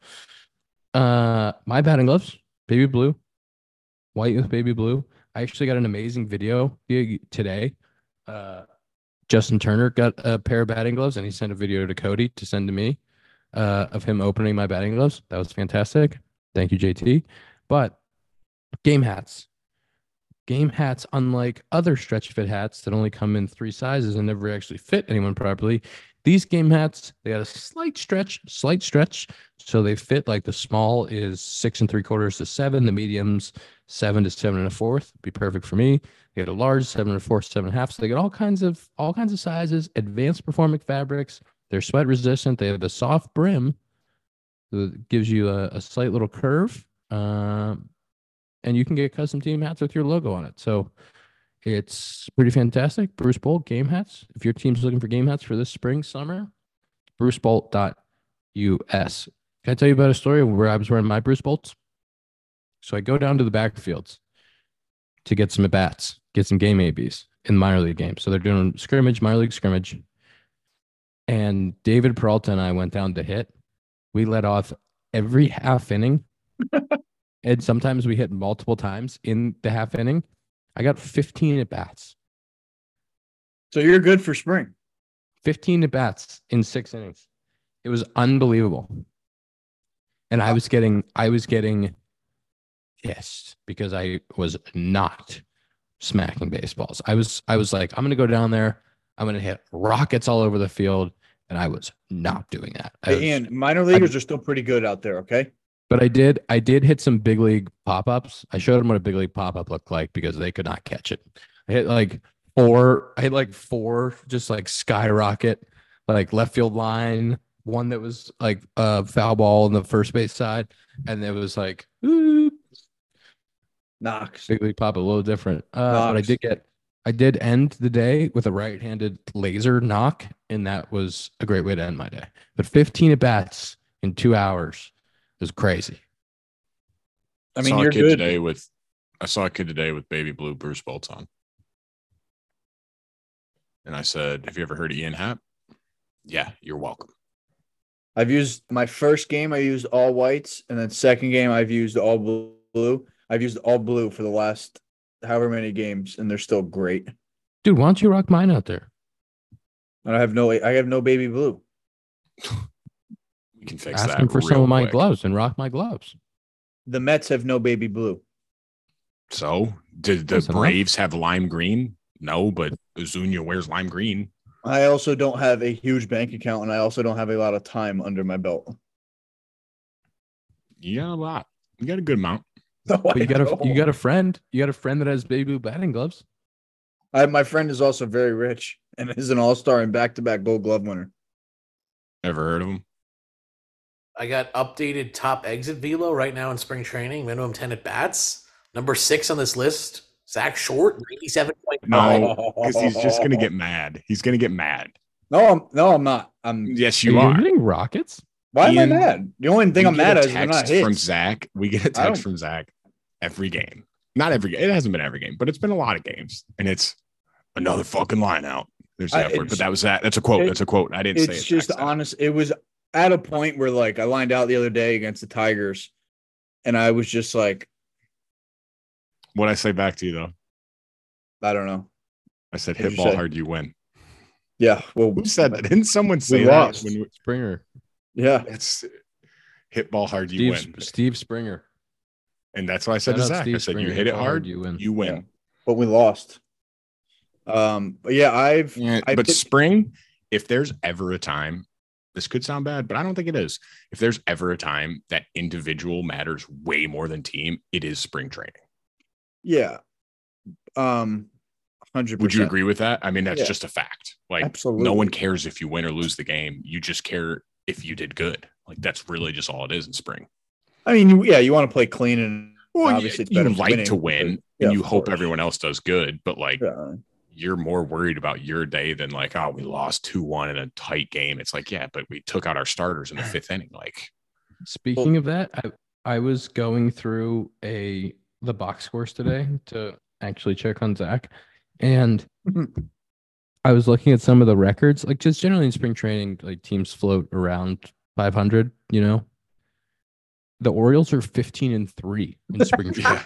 Uh, my batting gloves, baby blue, white with baby blue. I actually got an amazing video today. Uh, Justin Turner got a pair of batting gloves, and he sent a video to Cody to send to me uh, of him opening my batting gloves. That was fantastic. Thank you, J T. But game hats. Game hats, unlike other stretch fit hats that only come in three sizes and never actually fit anyone properly, these game hats, they got a slight stretch, slight stretch. So they fit like the small is six and three quarters to seven, the mediums seven to seven and a fourth. Be perfect for me. They got a large seven and a fourth, seven and a half. So they got all kinds of all kinds of sizes, advanced performing fabrics. They're sweat resistant. They have a soft brim that gives you a, a slight little curve. Um, and you can get custom team hats with your logo on it. So it's pretty fantastic. Bruce Bolt game hats. If your team's looking for game hats for this spring, summer, bruce bolt dot U S. Can I tell you about a story where I was wearing my Bruce Bolts? So I go down to the backfields to get some at-bats, get some game A Bs in minor league games. So they're doing scrimmage, minor league scrimmage. And David Peralta and I went down to hit. We let off every half inning. And sometimes we hit multiple times in the half inning. I got fifteen at bats. So you're good for spring. fifteen at bats in six innings. It was unbelievable. And I was getting, I was getting pissed because I was not smacking baseballs. I was, I was like, I'm going to go down there. I'm going to hit rockets all over the field. And I was not doing that. I was- Hey, Ian, minor leaguers are still pretty good out there. Okay. But I did, I did hit some big league pop-ups. I showed them what a big league pop-up looked like because they could not catch it. I hit like four, I hit like four, just like skyrocket, like left field line, one that was like a foul ball on the first base side. And it was like, ooh, Knox. big league pop, a little different. Uh, but I Knocks. did get, I did end the day with a right-handed laser knock, and that was a great way to end my day. But fifteen at bats in two hours is crazy. I mean, saw you're a kid good. today with. I saw a kid today with baby blue Bruce Bolts on, and I said, "Have you ever heard of Ian Happ?" Yeah, you're welcome. I've used my first game, I used all whites, and then second game, I've used all blue. I've used all blue for the last however many games, and they're still great. Dude, why don't you rock mine out there? And I have no, I have no baby blue. We can fix Ask that. him for some real of my quick. gloves and rock my gloves. the Mets have no baby blue. So did the Close enough. Braves have lime green? No, but Ozuna wears lime green. I also don't have a huge bank account, and I also don't have a lot of time under my belt. You got a lot. You got a good amount. No, But you I got a don't. you got a friend. You got a friend that has baby blue batting gloves. I, my friend is also very rich and is an all-star and back-to-back Gold Glove winner. Ever heard of him? I got updated top exit velo right now in spring training, minimum ten at bats. Number six on this list, Zach Short, ninety-seven point five. No, because he's just gonna get mad. He's gonna get mad. No, I'm no, I'm not. I'm. Yes, Are you are. hitting rockets? Why Ian, am I mad? The only thing We I'm get mad a at is they're not text hits. from Zach. We get a I don't- text from Zach every game. Not every game. It hasn't been every game, but it's been a lot of games. And it's another fucking line out. There's I- that word, it's- but that was that. That's a quote. it- That's a quote. I didn't say It's it. just Zach said it. honest. It was at a point where like I lined out the other day against the Tigers, and I was just like, What'd I say back to you though? I don't know. I said What'd hit you ball say? hard, you win. Yeah. Well, Who said that? Didn't someone say that? lost. When we, Springer. yeah. it's hit ball hard, you Steve, win. Steve Springer. And that's what I said Shout to out Zach. I Steve said, you Springer. hit it Ball hard, you win. you win. Yeah. But we lost. Um. But yeah, I've. Yeah, I but picked- spring, if there's ever a time, this could sound bad, but I don't think it is. If there's ever a time that individual matters way more than team, it is spring training. Yeah. Um. Hundred. Would you agree with that? I mean, that's Yeah. just a fact. Like, Absolutely. no one cares if you win or lose the game. You just care if you did good. Like, that's really just all it is in spring. I mean, you, yeah, you want to play clean and Well, obviously it's you, you better like winning, to win, but- yeah, and you of hope course. everyone else does good, but like, Yeah. you're more worried about your day than like, oh, we lost two one in a tight game. It's like, yeah, but we took out our starters in the fifth inning. Like, Speaking of that, I I was going through a the box scores today to actually check on Zach, and I was looking at some of the records. Like just generally in spring training, like teams float around five hundred. You know, the Orioles are fifteen and three in spring training.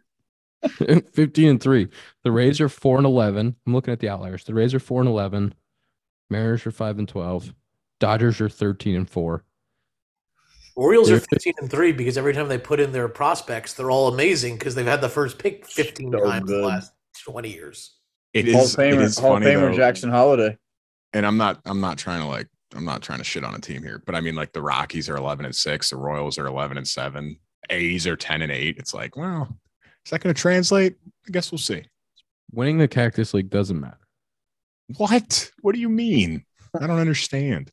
fifteen and three. The Rays are four and eleven. I'm looking at the outliers. The Rays are four and eleven. Mariners are five and twelve. Dodgers are thirteen and four. Orioles are They're- fifteen and three because every time they put in their prospects, they're all amazing because they've had the first pick fifteen So times in the good. last twenty years. it Hall of is, it Famer, is Hall of funny Famer though. Jackson Holiday. And I'm not, I'm not trying to like, I'm not trying to shit on a team here, but I mean, like the Rockies are eleven and six, the Royals are eleven and seven, A's are ten and eight. It's like, well, is that going to translate? I guess we'll see. Winning the Cactus League doesn't matter. What? What do you mean? I don't understand.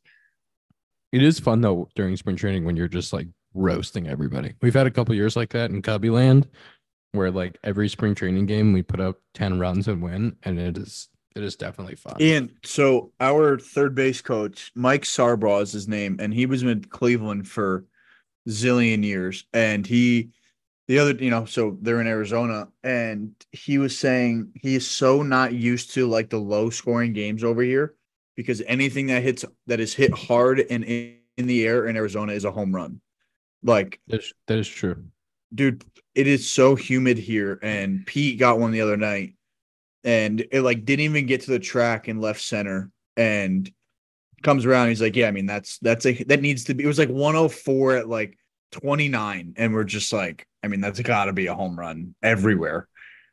It is fun though during spring training when you're just like roasting everybody. We've had a couple years like that in Cubby Land, where like every spring training game we put up ten runs and win, and it is it is definitely fun. Ian, so our third base coach, Mike Sarbaugh is his name, and he was in Cleveland for zillion years. And he, the other, you know, so they're in Arizona, and he was saying he is so not used to like the low scoring games over here because anything that hits that is hit hard and in, in the air in Arizona is a home run. Like, That is, that is true. dude, it is so humid here, and Pete got one the other night, and it like didn't even get to the track in left center, and comes around. He's like, yeah, I mean that's that's a that needs to be. It was like one oh four at like twenty-nine, and we're just like, I mean that's got to be a home run everywhere,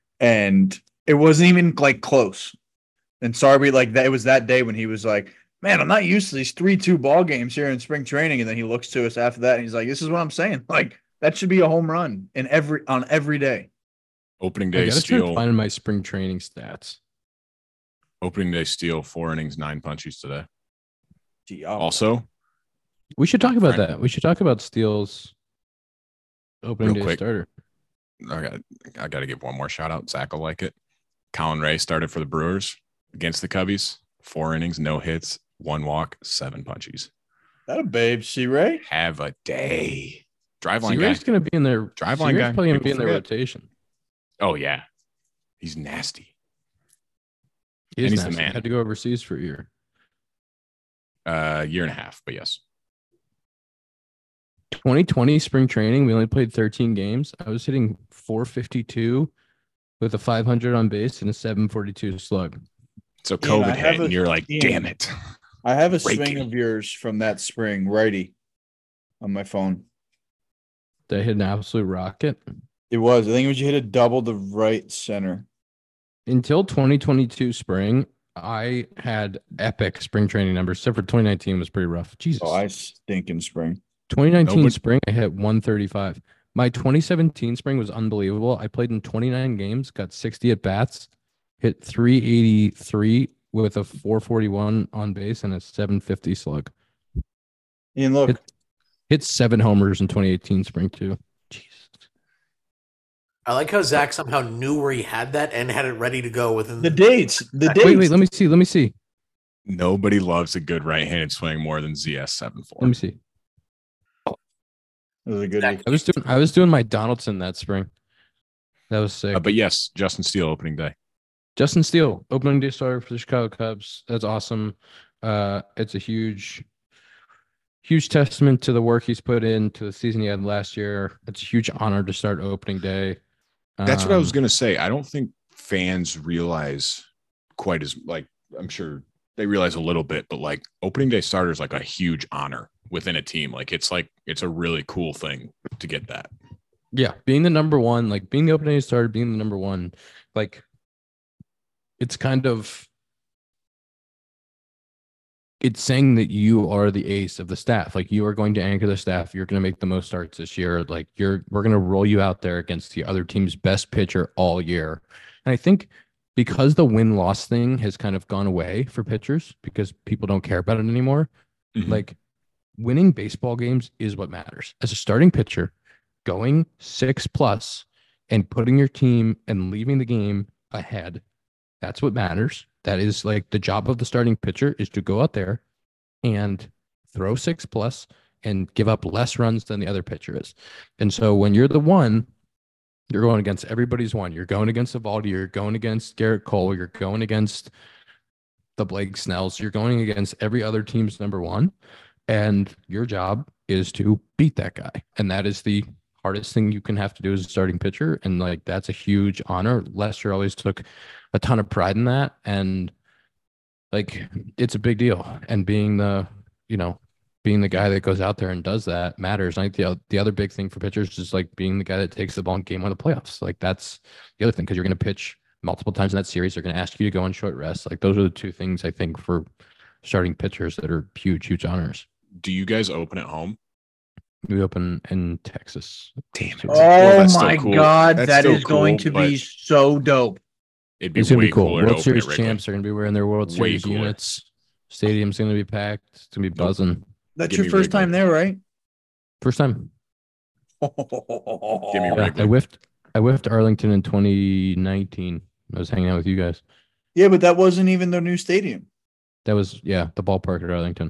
and it wasn't even like close. And Sarby like that. It was that day when he was like, man, I'm not used to these three two ball games here in spring training, and then he looks to us after that, and he's like, this is what I'm saying, like. That should be a home run in every on every day. Opening I day gotta start steal. finding my spring training stats. Opening day steal, four innings, nine punchies today. Diablo. Also, We should talk about Frank- that. We should talk about Steele's opening Real day quick. starter. I got I got to give one more shout out. Zach will like it. Colin Ray started for the Brewers against the Cubbies. Four innings, no hits, one walk, seven punchies. That a babe, C Ray. Have a day. Driveline guy. C-Ray's going to be in their Driveline C-Ray's guy. probably going to be People in their forget. rotation. Oh yeah, he's nasty. He is And he's the nasty. man. Had to go overseas for a year. Uh, year and a half, but yes. twenty twenty spring training, we only played thirteen games. I was hitting four fifty-two with a five hundred on base and a seven forty-two slug. So Ian, COVID I hit, have a- and you're like, Ian. damn it. I have a Rake swing it. of yours from that spring, righty, on my phone. They hit an absolute rocket. It was. I think it was you hit a double the right center. Until twenty twenty-two spring, I had epic spring training numbers, except for twenty nineteen was pretty rough. Jesus. Oh, I stink in spring. twenty nineteen Nobody- spring, I hit one thirty-five. My twenty seventeen spring was unbelievable. I played in twenty-nine games, got sixty at bats, hit three eighty-three with a four forty-one on base and a seven fifty slug. And look, It- Hit seven homers in twenty eighteen spring too. Jesus. I like how Zach somehow knew where he had that and had it ready to go within the dates. The dates. Wait, wait, let me see. Let me see. Nobody loves a good right-handed swing more than Z S seven four. Let me see. It was a good. Zach- I was doing I was doing my Donaldson that spring. That was sick. Uh, but yes, Justin Steele opening day. Justin Steele, opening day starter for the Chicago Cubs. That's awesome. Uh, it's a huge, huge testament to the work he's put in, to the season he had last year. It's a huge honor to start opening day. That's what I was Um, going to say. I don't think fans realize quite as like I'm sure they realize a little bit, but like opening day starter is like a huge honor within a team. Like it's like it's a really cool thing to get that. Yeah, being the number one, like being the opening day starter, being the number one, like it's kind of it's saying that you are the ace of the staff. Like you are going to anchor the staff. You're going to make the most starts this year. Like you're, we're going to roll you out there against the other team's best pitcher all year. And I think because the win-loss thing has kind of gone away for pitchers because people don't care about it anymore. Mhm. Like winning baseball games is what matters. As a starting pitcher, going six plus and putting your team and leaving the game ahead, that's what matters. That is like the job of the starting pitcher is to go out there and throw six plus and give up less runs than the other pitcher is. And so when you're the one, you're going against everybody's one. You're going against Evaldi. You're going against Garrett Cole. You're going against the Blake Snells. You're going against every other team's number one. And your job is to beat that guy. And that is the hardest thing you can have to do as a starting pitcher. And like, that's a huge honor. Lester always took a ton of pride in that. And like, it's a big deal. And being the, you know, being the guy that goes out there and does that matters. And I think the, the other big thing for pitchers is like being the guy that takes the ball in game one of the playoffs. Like that's the other thing, because you're going to pitch multiple times in that series. They're going to ask you to go on short rest. Like those are the two things I think for starting pitchers that are huge, huge honors. Do you guys open at home? We open in Texas. Damn it. Oh that's still my cool. God, That's that still is going cool, to but be so dope. It'd be It's gonna way be cool. cooler to World open Series at Wrigley. champs are gonna be wearing their World Way Series cooler. units. Stadium's gonna be packed. It's gonna be buzzing. That's Give your me first Wrigley. time there, right? First time. Give me Yeah, Wrigley. I whiffed. I whiffed Arlington in twenty nineteen. I was hanging out with you guys. Yeah, but that wasn't even their new stadium. That was yeah, the ballpark at Arlington.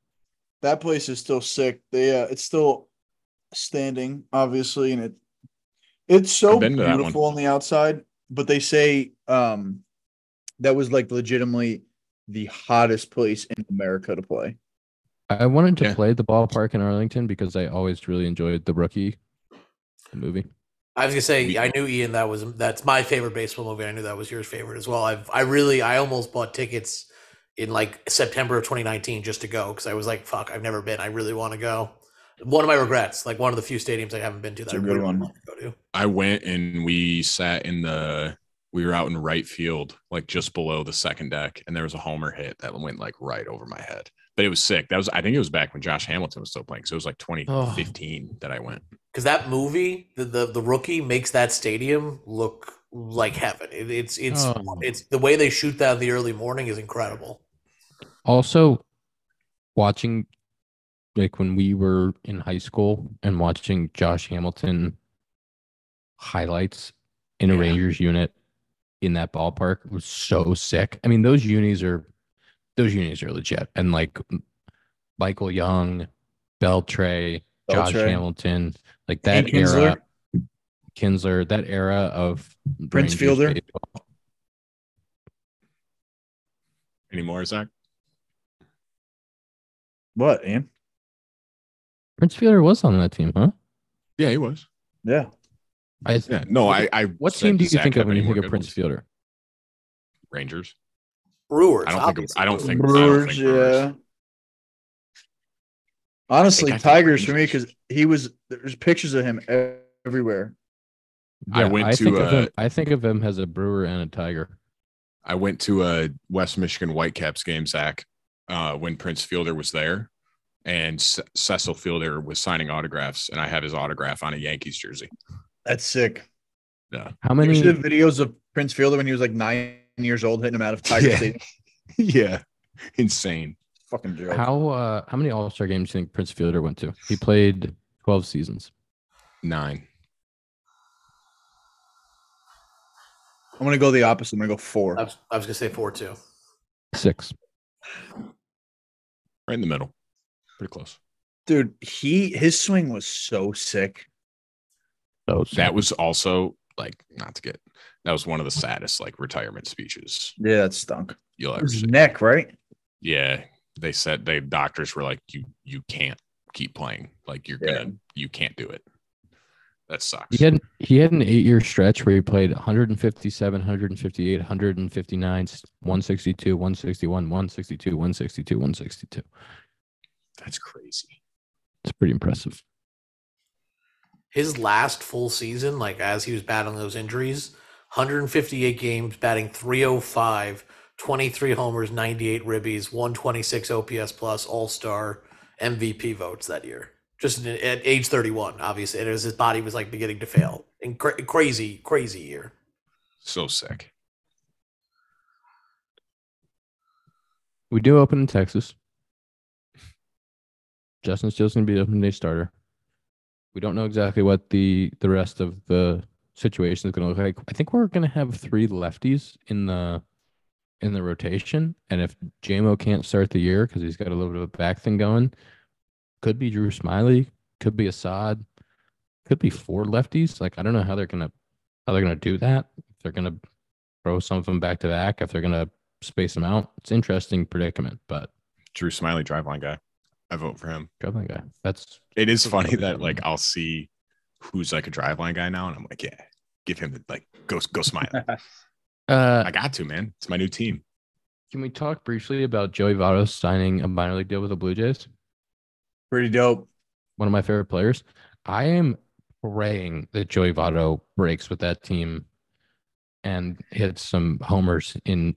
That place is still sick. They uh, it's still standing, obviously, and it it's so I've been to that one. beautiful on the outside. But they say um that was like legitimately the hottest place in America to play. I wanted to Yeah. play the ballpark in Arlington because I always really enjoyed the Rookie, the movie. I was gonna say We- I knew Ian that was that's my favorite baseball movie. I knew that was yours favorite as well. I've I really I almost bought tickets in like September of twenty nineteen just to go because I was like, fuck, I've never been. I really want to go. One of my regrets, like one of the few stadiums I haven't been to that It's a I good really one. want to go to. I went and we sat in the we were out in right field, like just below the second deck, and there was a homer hit that went like right over my head. But it was sick. That was I think it was back when Josh Hamilton was still playing. So it was like twenty fifteen that I went. Because that movie, the, the the rookie, makes that stadium look like heaven. It, it's it's Oh. it's the way they shoot that in the early morning is incredible. Also, watching like when we were in high school and watching Josh Hamilton highlights in a Yeah. Rangers unit in that ballpark was so sick. I mean, those unis are those unis are legit. And like Michael Young, Beltray, Josh Beltray. Hamilton, like that And Kinsler. era, Kinsler, that era of Prince Rangers Fielder. baseball. Any more, Zach? What, Ian? Prince Fielder was on that team, huh? Yeah, he was. Yeah. I, Yeah. No, I I What said, team do you "Zach, think of have when any you more think of good Prince ones?" Fielder? Rangers. Brewers. I don't think obviously. I don't think I don't Brewers, think Brewers. yeah. Honestly, I think I Tigers took for me because he was there's pictures of him everywhere. I Yeah, went I to, think of uh, him. I think of him as a Brewer and a Tiger. I went to a West Michigan Whitecaps game, Zach, uh, when Prince Fielder was there, and C- Cecil Fielder was signing autographs, and I had his autograph on a Yankees jersey. That's sick. Yeah. How You many? see the videos of Prince Fielder when he was like nine years old hitting him out of Tiger Yeah. Stadium? Yeah. Insane. Fucking joke. How uh, how many All Star games do you think Prince Fielder went to? He played twelve seasons. Nine. I'm gonna go the opposite. I'm gonna go four. I was, I was gonna say four too. Six. Right in the middle. Pretty close. Dude, he his swing was so sick. So That was also like, not to get, that was one of the saddest like retirement speeches Yeah, that stunk. you'll It ever was his see. neck, right? Yeah. They said they doctors were like, you you can't keep playing. Like you're Yeah. gonna you can't do it. That sucks. He had he had an eight year stretch where he played one fifty-seven, one fifty-eight, one fifty-nine, one sixty-two, one sixty-one, one sixty-two, one sixty-two, one sixty-two. That's crazy. It's pretty impressive. His last full season, like as he was battling those injuries, one fifty-eight games, batting three oh five, twenty-three homers, ninety-eight ribbies, one twenty-six O P S plus, All-Star, M V P votes that year. Just at at age thirty-one, obviously. And it was his body was like beginning to fail. And cra- crazy, crazy year. So sick. We do open in Texas. Justin Steele's going to be the opening day starter. We don't know exactly what the the rest of the situation is going to look like. I think we're going to have three lefties in the in the rotation, and if J M O can't start the year because he's got a little bit of a back thing going, could be Drew Smiley, could be Assad, could be four lefties. Like I don't know how they're gonna how they're gonna do that. If they're gonna throw some of them back to back, if they're gonna space them out, it's an interesting predicament. But Drew Smiley, driveline guy. I vote for him. driveline guy, that's It is That's funny probably that him. like I'll see who's like a driveline guy now, and I'm like, yeah, give him the like go go Smiley. uh. I got to, man. It's my new team. Can we talk briefly about Joey Votto signing a minor league deal with the Blue Jays? Pretty dope. One of my favorite players. I am praying that Joey Votto breaks with that team and hits some homers in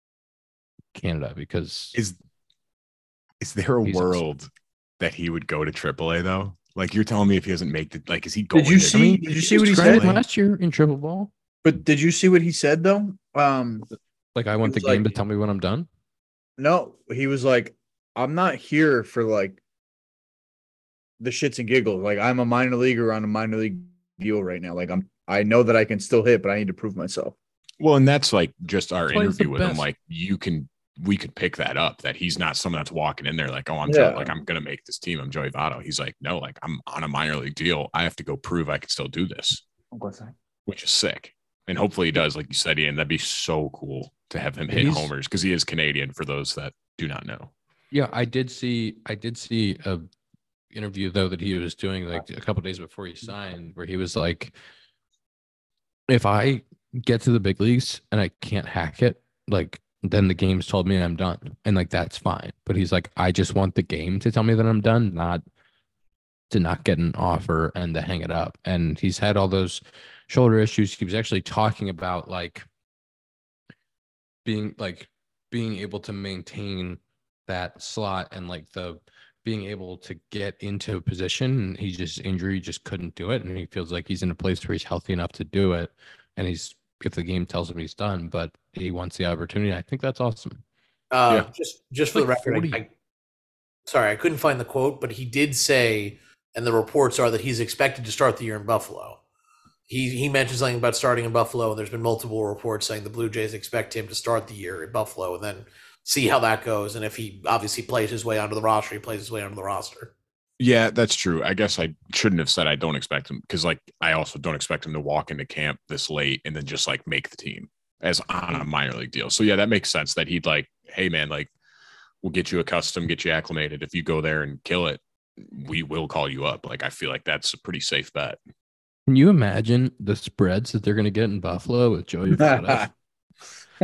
Canada because Is is there a He's world that he would go to triple A though? Like you're telling me if he doesn't make the like is he going Did you there? see? I mean, did you see what he was said? great last year in triple ball? But did you see what he said though? Um, Like I want the was game like- to tell me when I'm done. no, he was like, I'm not here for like the shits and giggles. Like I'm a minor leaguer on a minor league deal right now. Like I'm, I know that I can still hit, but I need to prove myself. Well, and that's like just our That's why he's the interview with him. best. Like you can we could pick that up that he's not someone that's walking in there like, oh, I'm Yeah. Joe, like I'm gonna make this team. I'm Joey Votto. He's like, no, like I'm on a minor league deal. I have to go prove I can still do this, which is sick. And hopefully he does, like you said, Ian. That'd be so cool to have him hit He's- homers because he is Canadian. For those that do not know, Yeah, I did see I did see a interview though that he was doing like a couple days before he signed where he was like, if I get to the big leagues and I can't hack it, like then the game's told me I'm done. And like that's fine. But he's like, I just want the game to tell me that I'm done, not to not get an offer and to hang it up. And he's had all those shoulder issues. He was actually talking about like being like being able to maintain that slot and like the being able to get into a position. And he just injury just couldn't do it. And he feels like he's in a place where he's healthy enough to do it. And he's if the game tells him he's done, but he wants the opportunity. I think that's awesome. Uh, Yeah. Just just for the Like record, forty. I, I, sorry, I couldn't find the quote, but he did say, and the reports are that he's expected to start the year in Buffalo. He he mentioned something about starting in Buffalo, and there's been multiple reports saying the Blue Jays expect him to start the year in Buffalo and then see how that goes. And if he obviously plays his way onto the roster, he plays his way onto the roster. yeah, that's true. I guess I shouldn't have said I don't expect him because, like, I also don't expect him to walk into camp this late and then just like make the team as on a minor league deal. So yeah, that makes sense that he'd like, hey man, like we'll get you accustomed, get you acclimated. If you go there and kill it, we will call you up. Like I feel like that's a pretty safe bet. Can you imagine the spreads that they're going to get in Buffalo with Joey Votto?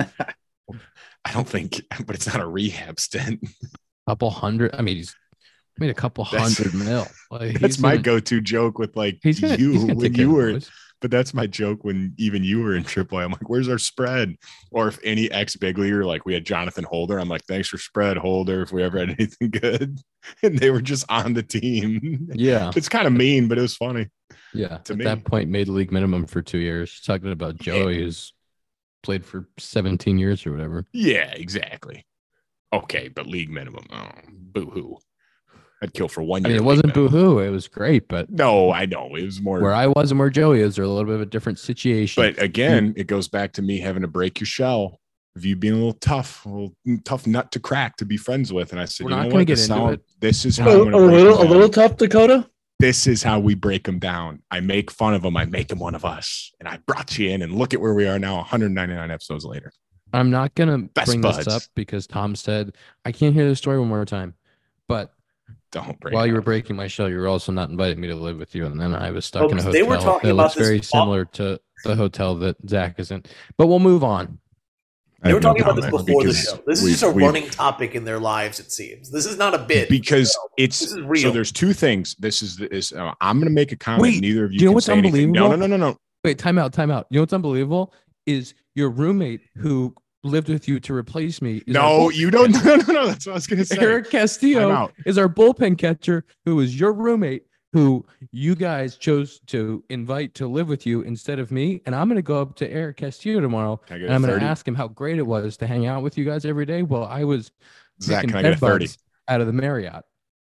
I don't think, but it's not a rehab stint. Couple hundred. I mean, he's made a couple That's- hundred mil. Like, That's he's my gonna- go-to joke with like He's gonna, you he's gonna when take care you of the were. boys. But that's my joke when even you were in triple A. I'm like, where's our spread? Or if any ex big leaguer, like we had Jonathan Holder, I'm like, thanks for spread, Holder, if we ever had anything good. And they were just on the team. Yeah, It's kind of mean, but it was funny. yeah. to At me. that point, made league minimum for two years. Talking about Joey, who's played for seventeen years or whatever. Yeah, exactly. Okay, but league minimum. Oh, boo-hoo. I'd kill for one I year. mean, it league wasn't minimum. boo-hoo. It was great, but No, I know. It was more. where I was and where Joey is are a little bit of a different situation. But again, it goes back to me having to break your shell of you being a little tough, a little tough nut to crack to be friends with. And I said, We're you not know gonna what? get This, into how, it. this is A, how I'm gonna a break little, them a little down. tough, Dakota. This is how we break them down. I make fun of them. I make them one of us. And I brought you in, and look at where we are now, one hundred ninety-nine episodes later. I'm not gonna Best bring buds. this up because Tom said I can't hear the story one more time. But Don't break. while it you were up. breaking my shell, you were also not inviting me to live with you, and then I was stuck Oh, in a hotel they were talking that about looks this very off- similar to the hotel that Zach is in. But we'll move on. I They have were no talking about this comment before the because show. This is we- just a we- running topic in their lives. It seems this is not a bit because it's This is real. so there's two things. This is is uh, I'm going to make a comment. Wait, Neither of you, do you know can what's say anything. No, no, unbelievable? no, no, no. Wait, time out, time out. You know what's unbelievable is your roommate who lived with you to replace me. Is our No, bullpen you don't. catcher. No, no, no. That's what I was going to say. Eric I'm Castillo out. is our bullpen catcher, who is your roommate, who you guys chose to invite to live with you instead of me. And I'm going to go up to Eric Castillo tomorrow, Can I get and a I'm going thirty? to ask him how great it was to hang out with you guys every day while I was Zach, making can I get a bed thirty? bugs out of the Marriott.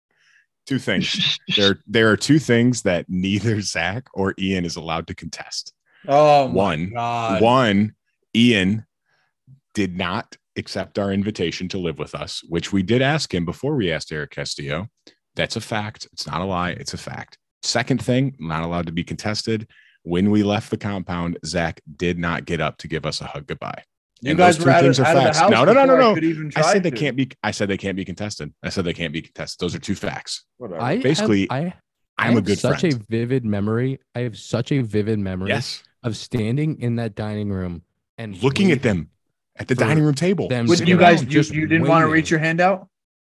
Two things. there, there are two things that neither Zach or Ian is allowed to contest. Oh my One, God. one, Ian did not accept our invitation to live with us, which we did ask him before we asked Eric Castillo. That's a fact. It's not a lie. It's a fact. Second thing, not allowed to be contested. When we left the compound, Zach did not get up to give us a hug goodbye. You And guys those were two out, things of, are out of the facts. house. No, no, no, no, before I no. could even I try said they to. can't be. I said they can't be contested. I said they can't be contested. Those are two facts. Whatever. I have- Basically, I, I I'm a have good such friend. a vivid memory. I have such a vivid memory Yes, of standing in that dining room and looking at waiting them at the for dining room table. them Would sit you guys? around, You, just you didn't want to waiting. reach your hand out.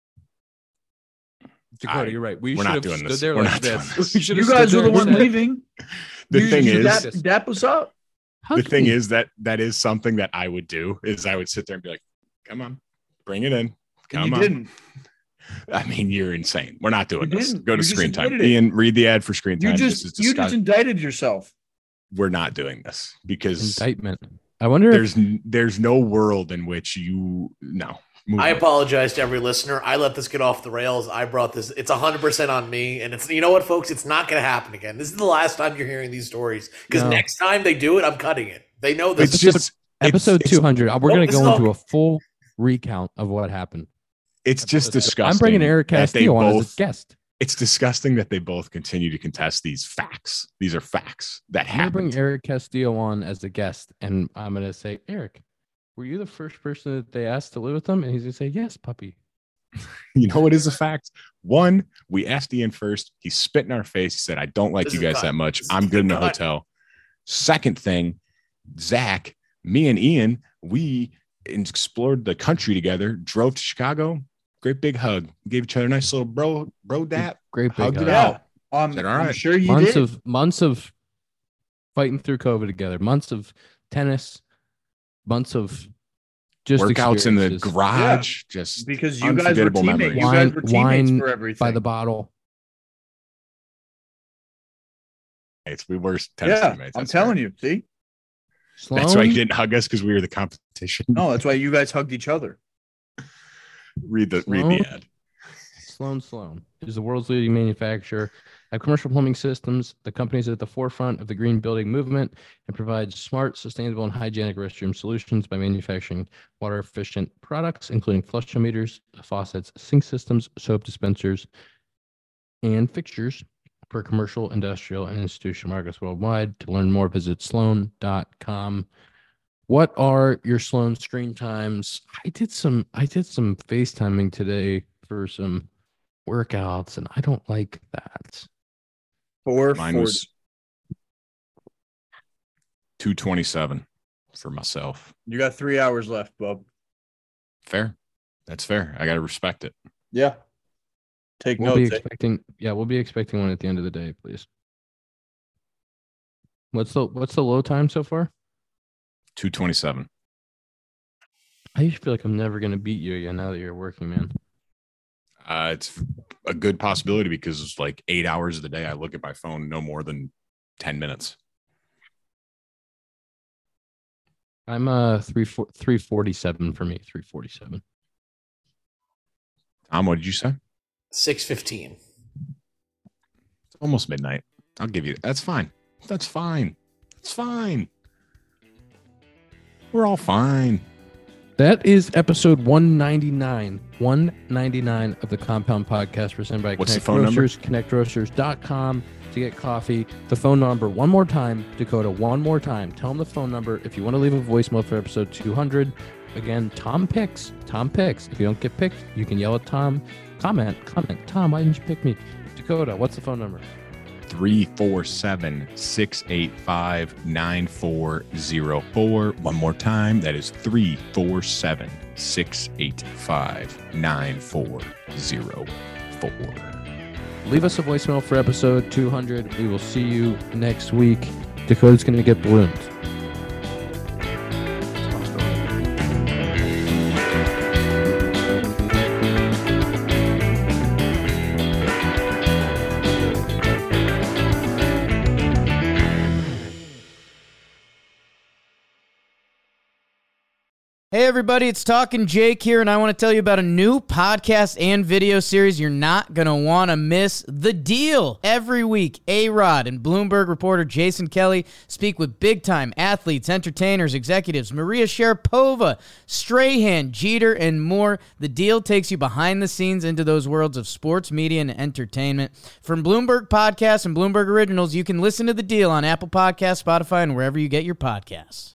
Dakota, I- you're right. We we're should not have doing stood this. there We're like not doing this. this. We should You have guys stood were the there one and said, leaving. The you, thing you is, dap, dap us up. the "Hug thing me." is that that is something that I would do. Is I would sit there and be like, "Come on, bring it in." And Come you on. didn't. I mean, you're insane. We're not doing You this. didn't. Go to You just screen time. admitted it. Ian, read the ad for screen You time. this is just you just disgusting. indicted yourself. We're not doing this because indictment. I wonder if there's n- there's no world in which you no. Move I on. apologize to every listener. I let this get off the rails. I brought this. It's one hundred percent on me. And it's, you know what, folks? It's not going to happen again. This is the last time you're hearing these stories. Because No. next time they do it, I'm cutting it. They know this. It's just episode it's, two hundred. We're Oh, going to this is go all- into a full recount of what happened. It's just disgusting. I'm bringing Eric that they Castillo on both- as a guest. It's disgusting that they both continue to contest these facts. These are facts that I'm going to bring happened. Eric Castillo on as a guest, and I'm going to say, Eric, were you the first person that they asked to live with them? And he's going to say, yes, puppy. You know what is a fact? One, we asked Ian first. He spit in our face. He said, I don't like This you is guys cut. that much. This I'm is good in the cut. hotel. Second thing, Zach, me and Ian, we explored the country together, drove to Chicago. Great big hug. Gave each other a nice little bro, bro dap. Great big Hugged it hug. out. Yeah. Um, Said, all I'm right. sure you months did. of months of fighting through COVID together, months of tennis, months of just Workouts in the experiences. garage. Just because you guys were unforgettable teammates. memories. You guys were Wine- teammates wine for everything. by the bottle. It's- we were tennis yeah, teammates. I'm That's telling right. you. See, Sloan, That's why you didn't hug us because we were the competition. no, that's why you guys hugged each other. read the read Sloan? the ad. Sloan Sloan is the world's leading manufacturer of commercial plumbing systems. The company is at the forefront of the green building movement and provides smart, sustainable, and hygienic restroom solutions by manufacturing water efficient products, including flushometers, faucets, sink systems, soap dispensers, and fixtures for commercial, industrial, and institutional markets worldwide. To learn more, visit sloan dot com. What are your Sloan screen times? I did some I did some FaceTiming today for some workouts, and I don't like that. Four, Mine four. was two twenty-seven for myself. You got three hours left, bub. Fair. That's fair. I got to respect it. Yeah. Take We'll be notes. eh? expecting. Yeah, we'll be expecting one at the end of the day, please. What's the What's the low time so far? two twenty-seven. I used to feel like I'm never gonna beat you again now that you're working, man. Uh, it's a good possibility because it's like eight hours of the day I look at my phone no more than ten minutes. I'm uh three four three forty seven for me. Three forty seven. Tom, what did you say? six fifteen. It's almost midnight. I'll give you that's fine. That's fine. It's fine. We're all fine. That is episode one ninety-nine. one ninety-nine of the Compound Podcast presented by What's the Connect phone number? Roasters, connect roasters dot com to get coffee. The phone number, one more time, Dakota, one more time. Tell them the phone number if you want to leave a voicemail for episode two hundred. Again, Tom picks. Tom picks. If you don't get picked, you can yell at Tom. Comment, comment. Tom, why didn't you pick me? Dakota, what's the phone number? three four seven, six eight five, nine four zero four. One more time. That is three four seven, six eight five, nine four zero four. Leave us a voicemail for episode two hundred. We will see you next week. Dakota's going to get balloons. Hey everybody, it's Talking Jake here, and I want to tell you about a new podcast and video series you're not going to want to miss. The Deal. Every week, A-Rod and Bloomberg reporter Jason Kelly speak with big-time athletes, entertainers, executives, Maria Sharapova, Strahan, Jeter, and more. The Deal takes you behind the scenes into those worlds of sports, media, and entertainment. From Bloomberg Podcasts and Bloomberg Originals, you can listen to The Deal on Apple Podcasts, Spotify, and wherever you get your podcasts.